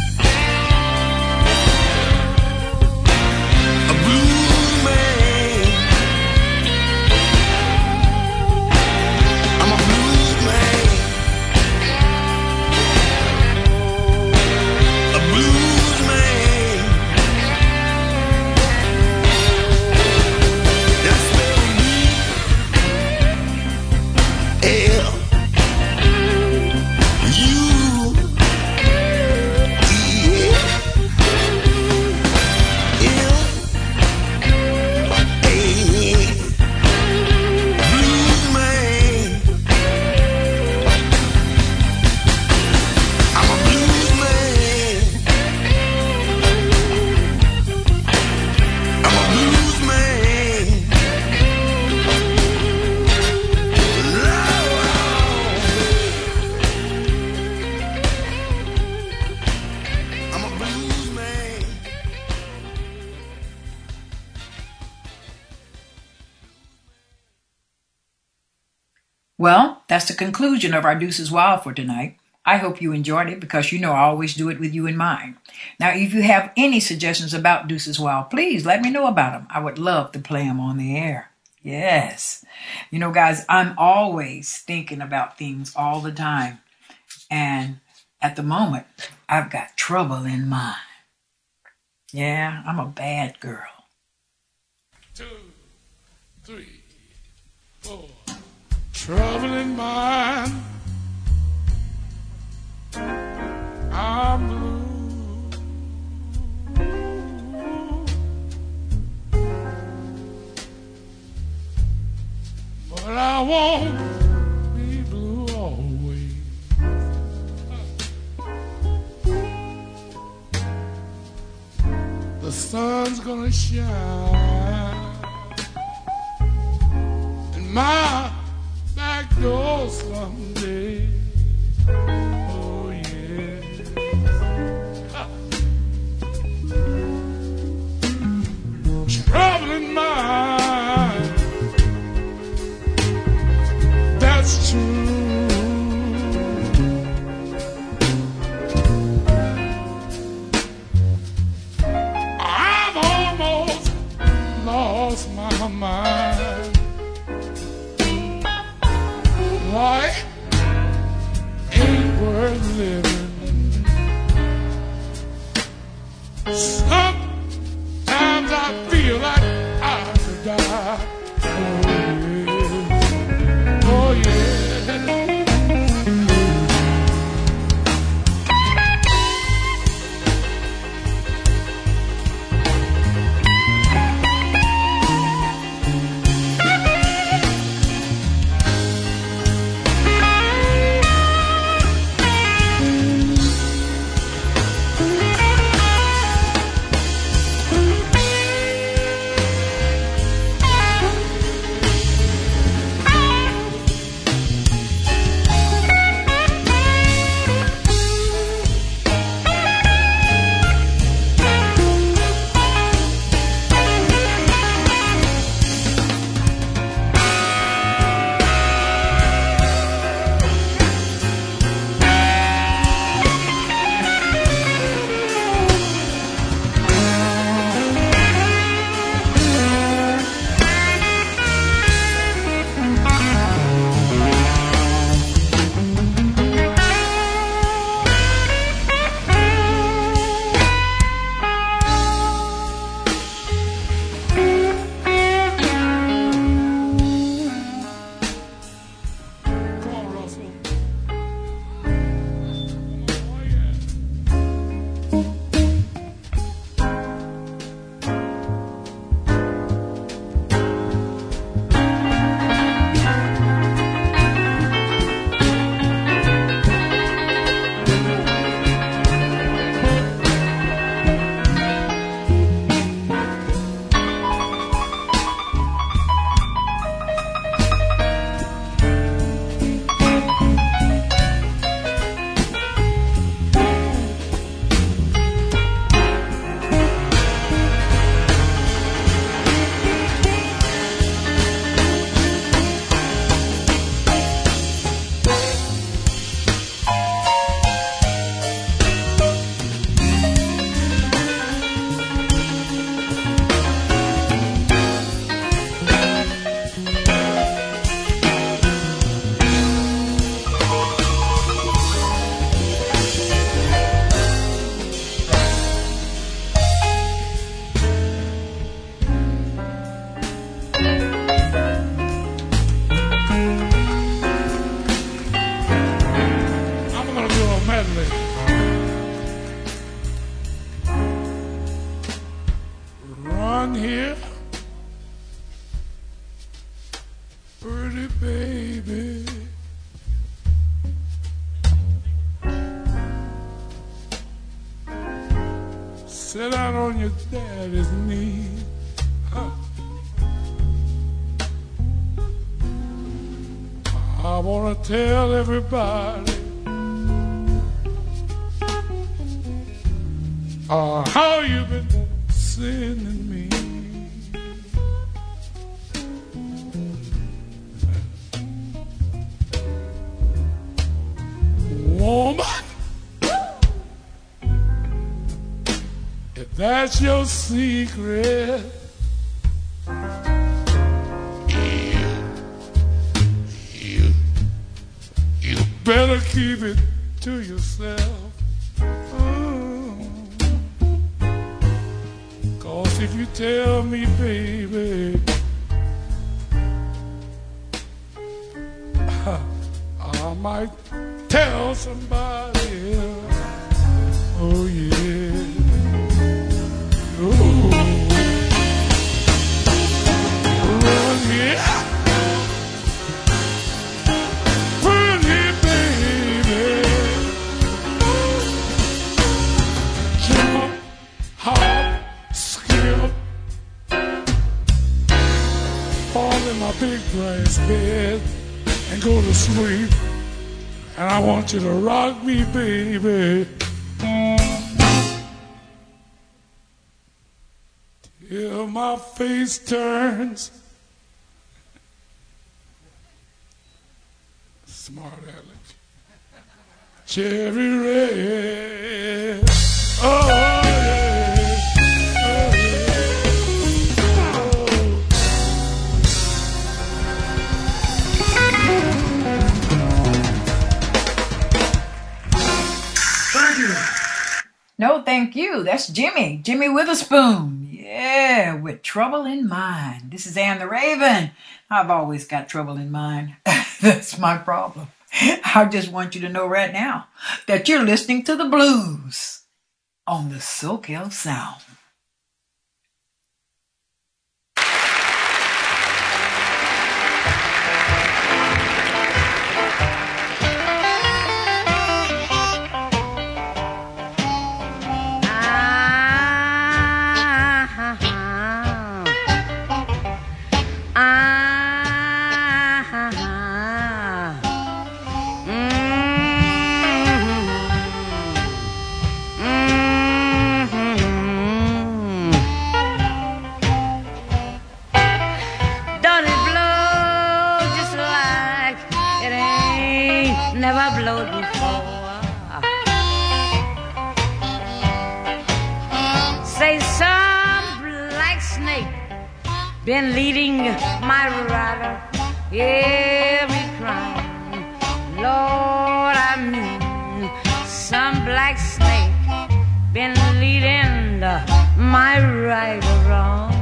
a blues man. I'm a blues man, a blues man. That's spelled blues man. I'm a blues man, I'm a blues man. I'm a blues man. Well, that's the conclusion of our Deuces Wild for tonight. I hope you enjoyed it because you know I always do it with you in mind. Now, if you have any suggestions about Deuces Wild, please let me know about them. I would love to play them on the air. Yes. You know, guys, I'm always thinking about things all the time. And at the moment, I've got trouble in mind. Yeah, I'm a bad girl. 2, 3, 4. Trouble in mind. I'm blue. But I won't be blue always. The sun's gonna shine in my back door someday. Oh yeah. Trouble in mind. That's true. I've almost lost my mind. Life ain't worth living. Sometimes I feel like I could die. Oh yeah, oh yeah. Run here, pretty baby. Sit down on your daddy's knee. Huh. I wanna tell everybody how you've been sinning me. Woman, if that's your secret, you better keep it to yourself. Cause if you tell me, baby, I might tell somebody else. Oh yeah. Oh. Run here. Run here, baby. Jump, hop, skip, fall in my big grass bed and go to sleep. And I want you to rock me, baby, till my face turns. Smart aleck. Cherry red. Oh, yeah. Oh, yeah. Oh. No, thank you. That's Jimmy Witherspoon. Yeah, with Trouble in Mind. This is Ann the Raven. I've always got trouble in mind. That's my problem. I just want you to know right now that you're listening to the blues on the SoCal Sound. Been leading my rider every crime. Lord, I mean, some black snake been leading my rider wrong.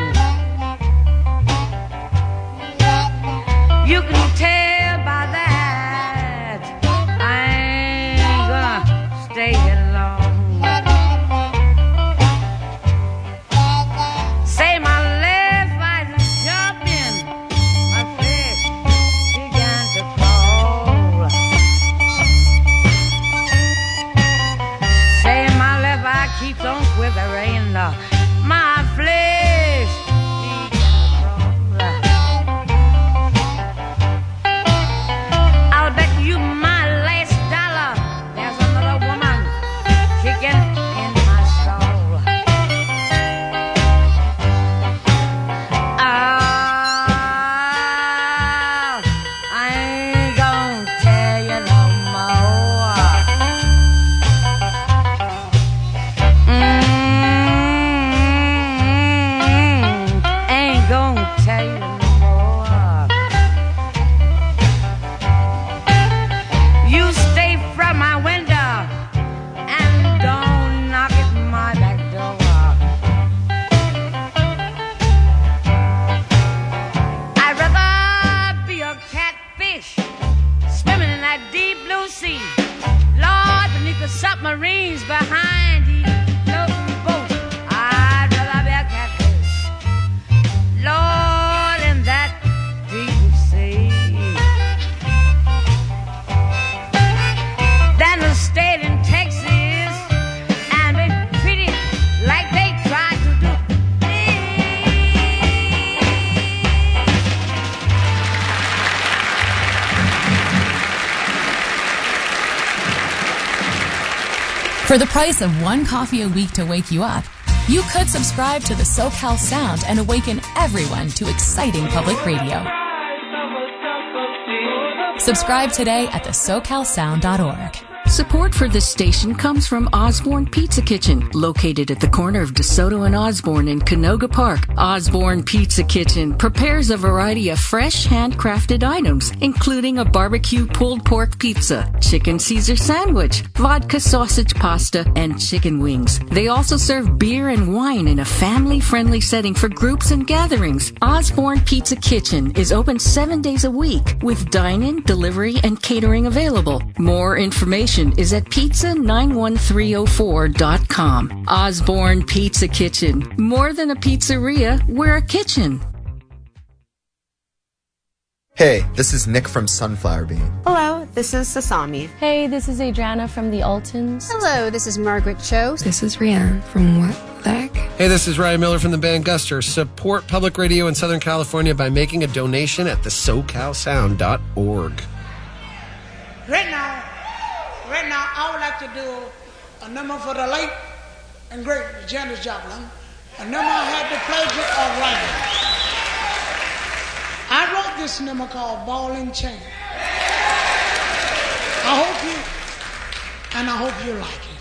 You can tell by that I ain't gonna stay here long. Say my keeps on quivering, my flesh I'll bet you my last dollar there's another woman kicking in my stall. I ain't gonna tell you no more. Ain't gonna tell you no more. You stay from my window and don't knock at my back door. I'd rather be a catfish swimming in that deep blue sea. Lord, beneath the submarines behind these floating boats. I'd rather be a catfish, Lord, in that deep sea, than to stay in Texas and be treated like they tried to do me. For the price of one coffee a week to wake you up, you could subscribe to the SoCal Sound and awaken everyone to exciting public radio. Subscribe today at thesocalsound.org. Support for this station comes from Osborne Pizza Kitchen, located at the corner of DeSoto and Osborne in Canoga Park. Osborne Pizza Kitchen prepares a variety of fresh, handcrafted items, including a barbecue pulled pork pizza, chicken Caesar sandwich, vodka sausage pasta, and chicken wings. They also serve beer and wine in a family-friendly setting for groups and gatherings. Osborne Pizza Kitchen is open 7 days a week with dine-in, delivery, and catering available. More information is at pizza91304.com. Osborne Pizza Kitchen. More than a pizzeria, we're a kitchen. Hey, this is Nick from Sunflower Bean. Hello, this is Sasami. Hey, this is Adriana from the Altons. Hello, this is Margaret Cho. This is Rihanna from What the Heck? Hey, this is Ryan Miller from the band Guster. Support public radio in Southern California by making a donation at thesocalsound.org. Right now, I would like to do a number for the late and great Janis Joplin, a number I had the pleasure of writing. I wrote this number called Ball and Chain. I hope you like it.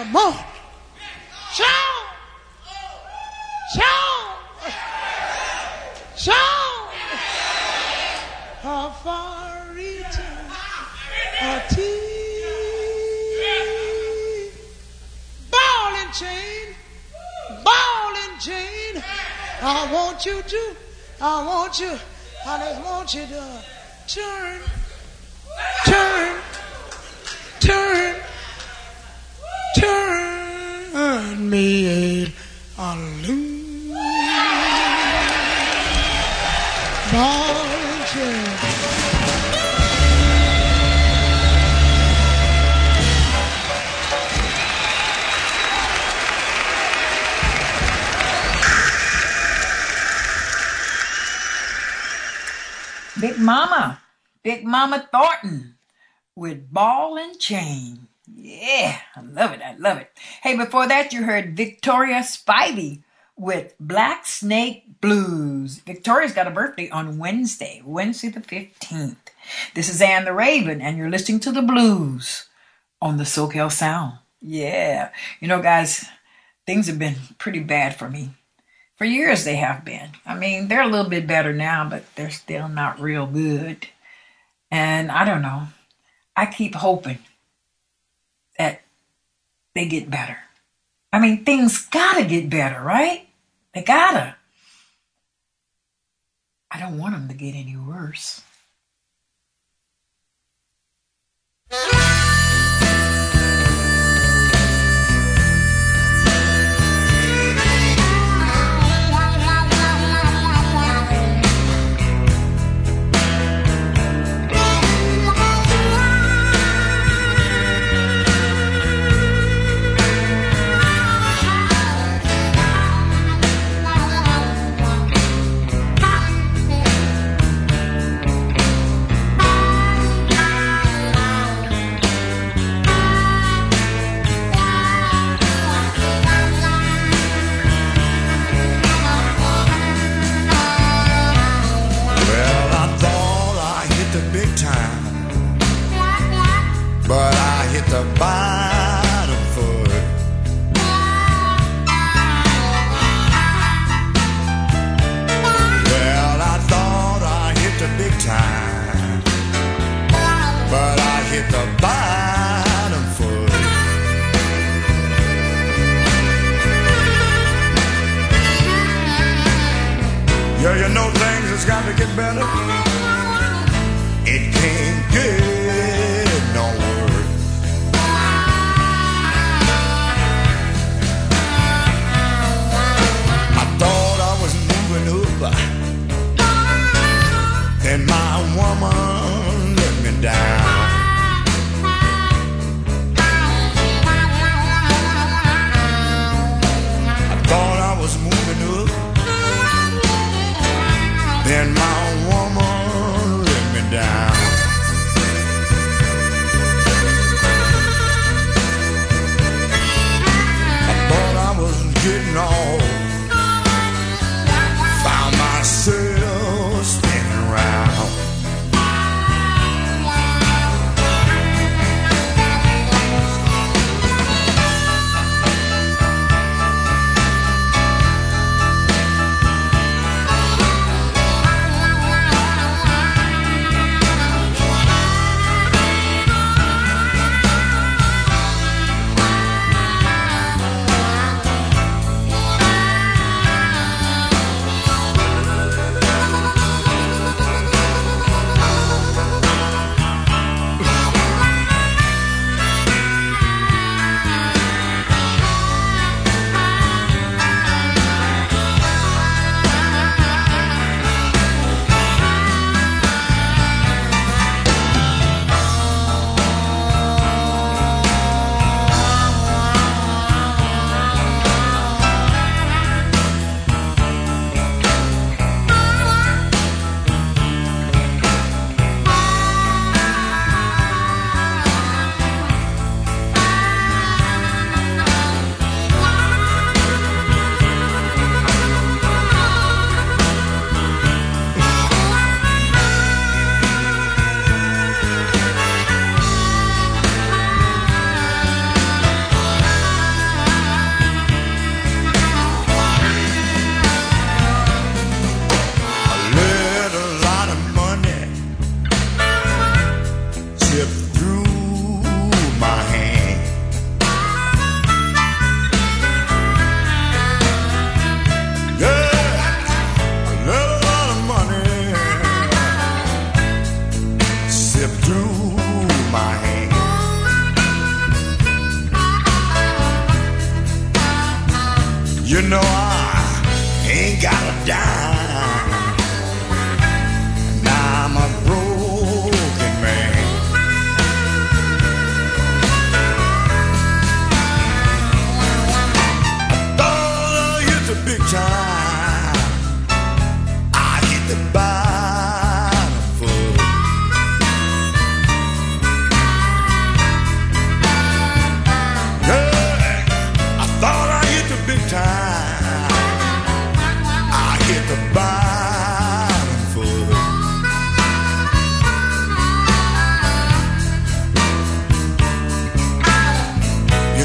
Come on. Shout. Shout. Shout. How far reaching a teeth. Ball and chain. Ball and chain. I want you to. I want you. I just want you to turn. Turn. Turn. Turn me a loose ball and chain. Big Mama Thornton with Ball and Chain. Yeah, I love it. I love it. Hey, before that, you heard Victoria Spivey with Black Snake Blues. Victoria's got a birthday on Wednesday the 15th. This is Ann the Raven, and you're listening to the blues on the SoCal Sound. Yeah. You know, guys, things have been pretty bad for me. For years they have been. I mean, they're a little bit better now, but they're still not real good. And I don't know. I keep hoping that they get better. I mean, things gotta get better, right? They gotta. I don't want them to get any worse.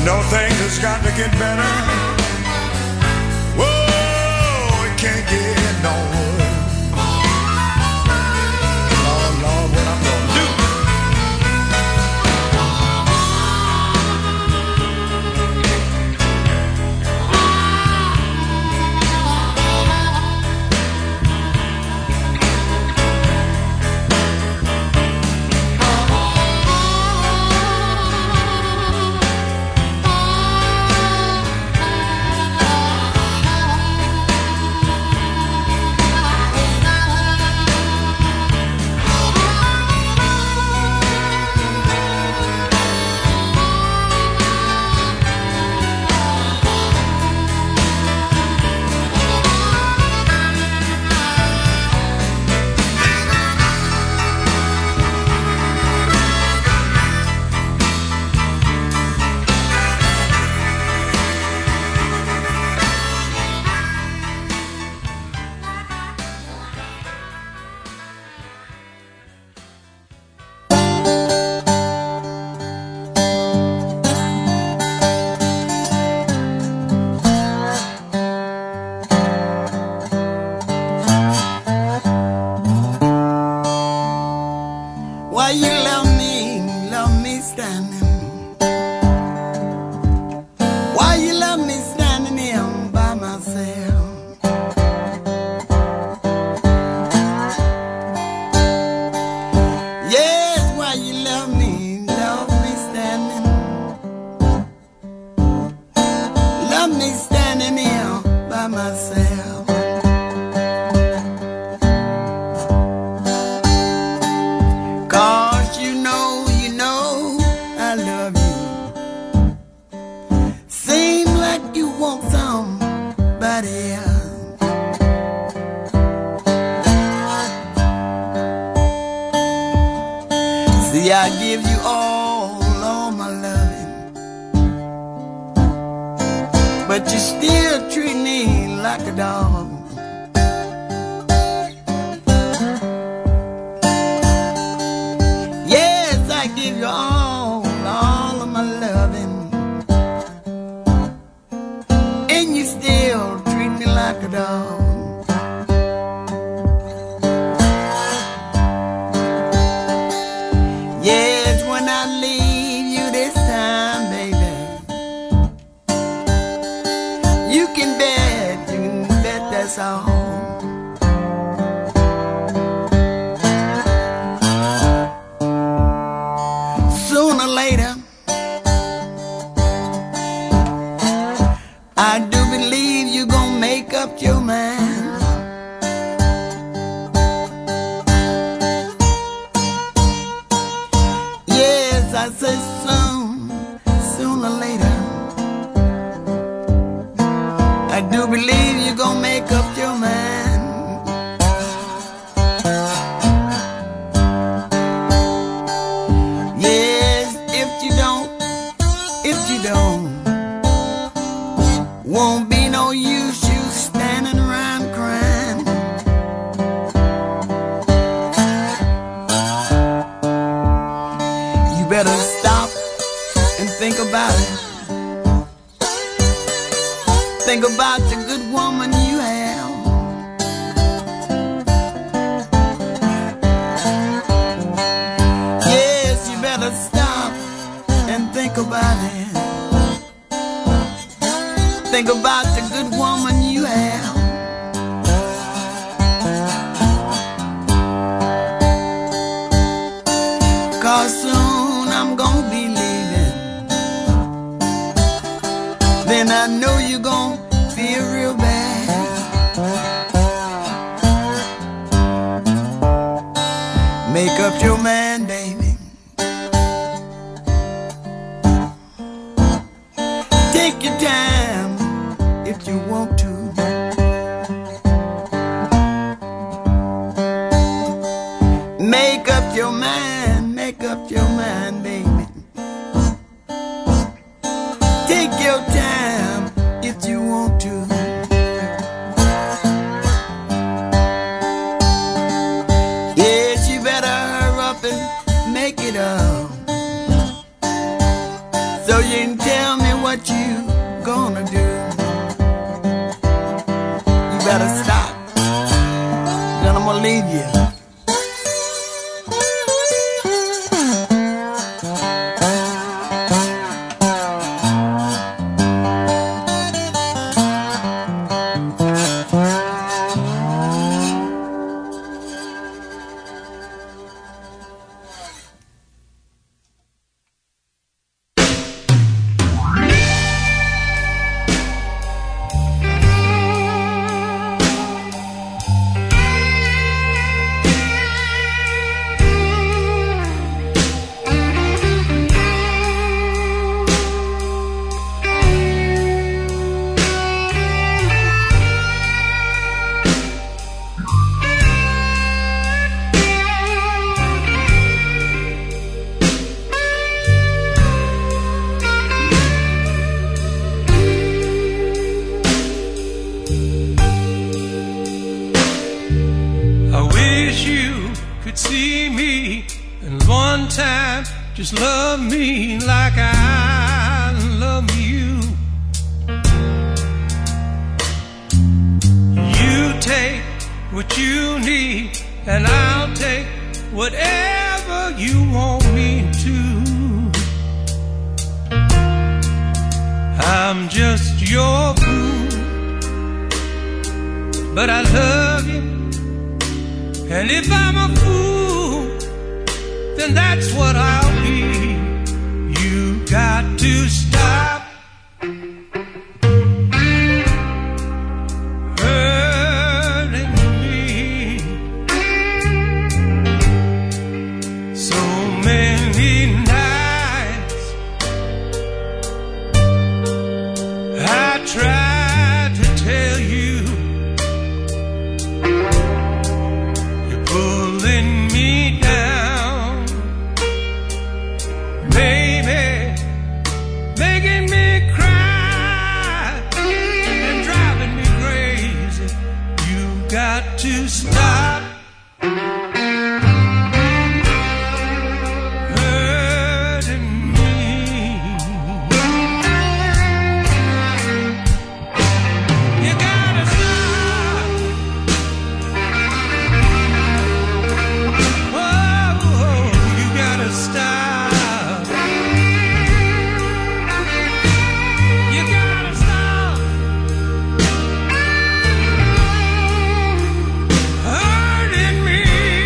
know things has got to get better. Whoa, it can't get no worse. Lord, Lord, what I'm gonna do? Why you love me standing? Why you love me standing here by myself? Yes, why you love me standing? Love me standing here by myself. Cause you know I love you. Seem like you want somebody else. See, I give you all my loving, but you still treat me like a dog. Yes, I give you all of my loving, and you still treat me like a dog. Yes, when I leave you this time, baby, you can bet that's all. Sooner or later, I do believe you gon' make up your mind. Yes, I say sooner or later, I do believe you gon' make up your mind. Yes, if you don't, won't be no use you standing around crying. You better stop and think about it. Think about the good woman you have. Yes, you better stop and think about it. Think about the good woman you have. Cause soon I'm gonna be leaving. Then I know you're gonna feel real bad. Make up your mind, baby. Take your time if you want to. Make up your mind, baby. Take your time if you want to. Yes, you better hurry up and make it up, so you can tell me what you gonna do? You better stop. Then I'm gonna leave you. Just love me like I love you. You take what you need, and I'll take whatever you want me to. I'm just your fool, but I love you. And if I'm a fool, then that's what I'll be. You got to stop hurting me. So many nights I tried to tell you, you're pulling me down, baby, making me cry and driving me crazy. You got to stop hurting me. You gotta stop. Oh, you gotta stop. You gotta stop hurting me.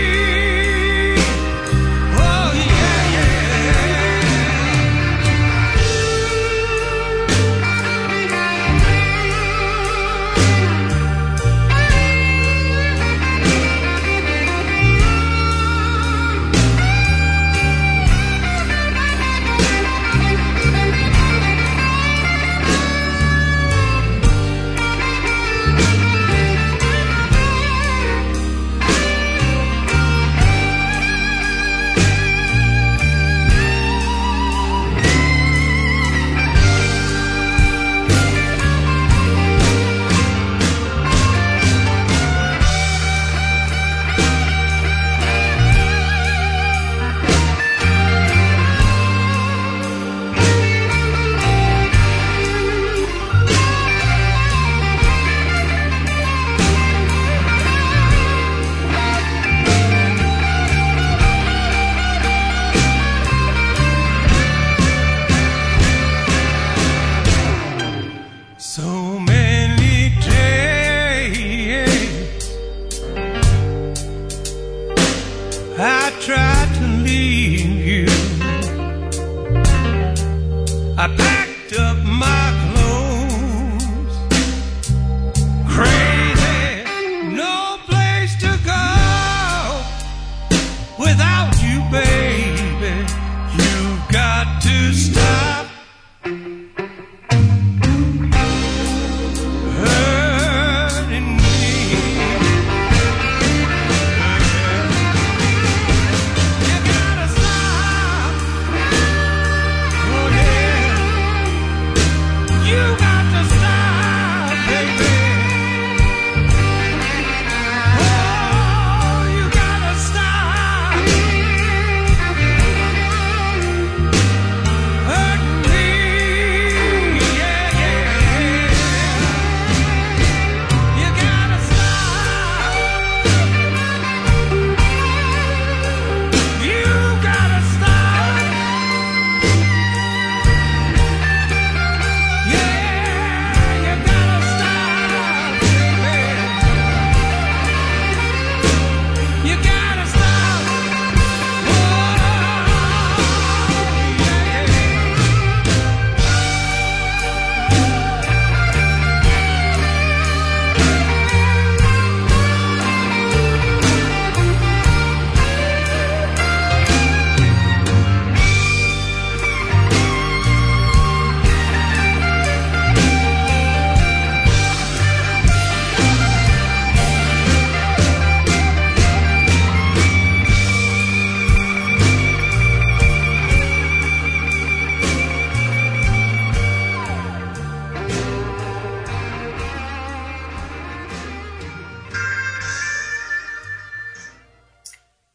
Oh, yeah, so many days I tried to leave you. I packed up my clothes, crazy, no place to go without you, baby. You got to stop hurting me. You gotta stop. Oh yeah. You got to stop, baby. Oh, you gotta stop.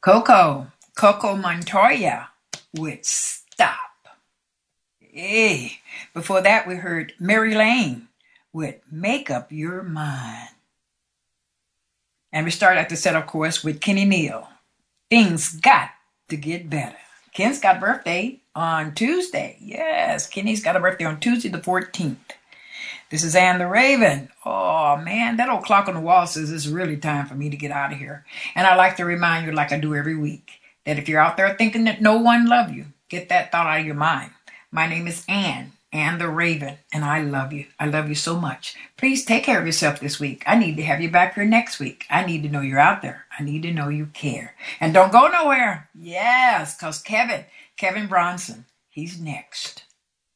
Coco Montoya with Stop. Hey, before that we heard Mary Lane with Make Up Your Mind. And we start at the set, of course, with Kenny Neal. Things got to get better. Ken's got a birthday on Tuesday. Yes, Kenny's got a birthday on Tuesday the 14th. This is Ann the Raven. Oh, man, that old clock on the wall says it's really time for me to get out of here. And I like to remind you, like I do every week, that if you're out there thinking that no one loves you, get that thought out of your mind. My name is Ann the Raven, and I love you. I love you so much. Please take care of yourself this week. I need to have you back here next week. I need to know you're out there. I need to know you care. And don't go nowhere. Yes, because Kevin Bronson, he's next.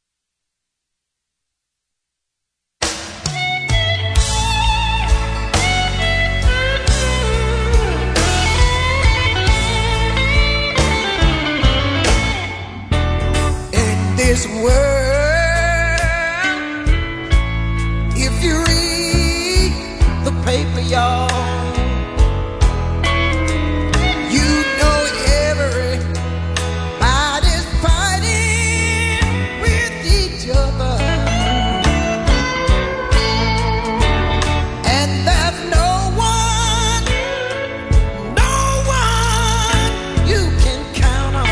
In this world, if you read the paper, y'all, you know everybody's fighting with each other, and there's no one you can count on.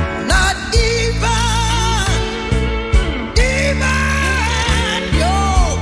Not even your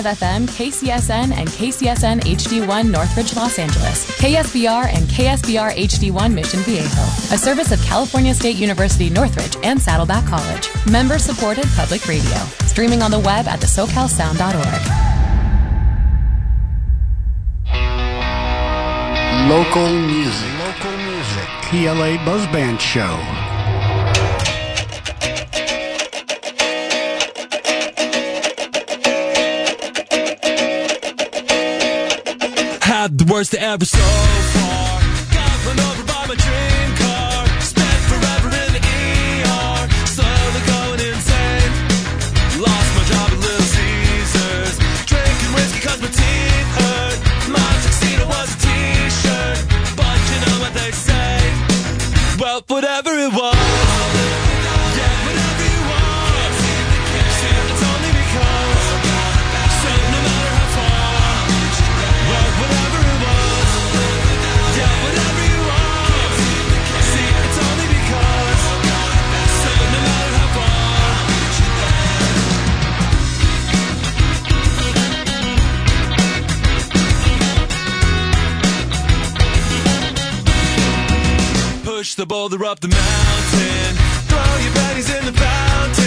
FM, KCSN, and KCSN HD1 Northridge, Los Angeles. KSBR and KSBR HD1 Mission Viejo. A service of California State University Northridge and Saddleback College. Member-supported public radio. Streaming on the web at thesocalsound.org. Local music. PLA Buzz Band Show. Had the worst I ever so far. Got run over by my dream car. Spent forever in the ER. Slowly going insane. Lost my job at Little Caesars. Drinking whiskey cause my teeth hurt. My tuxedo was a t-shirt. But you know what they say. Well, whatever it was. Yeah, whatever you want. See, it's only because. So no matter how far. Well, whatever it was. Yeah, whatever you want. See, it's only because. So no matter how far. Push the boulder up the mountain. Throw your panties in the fountain.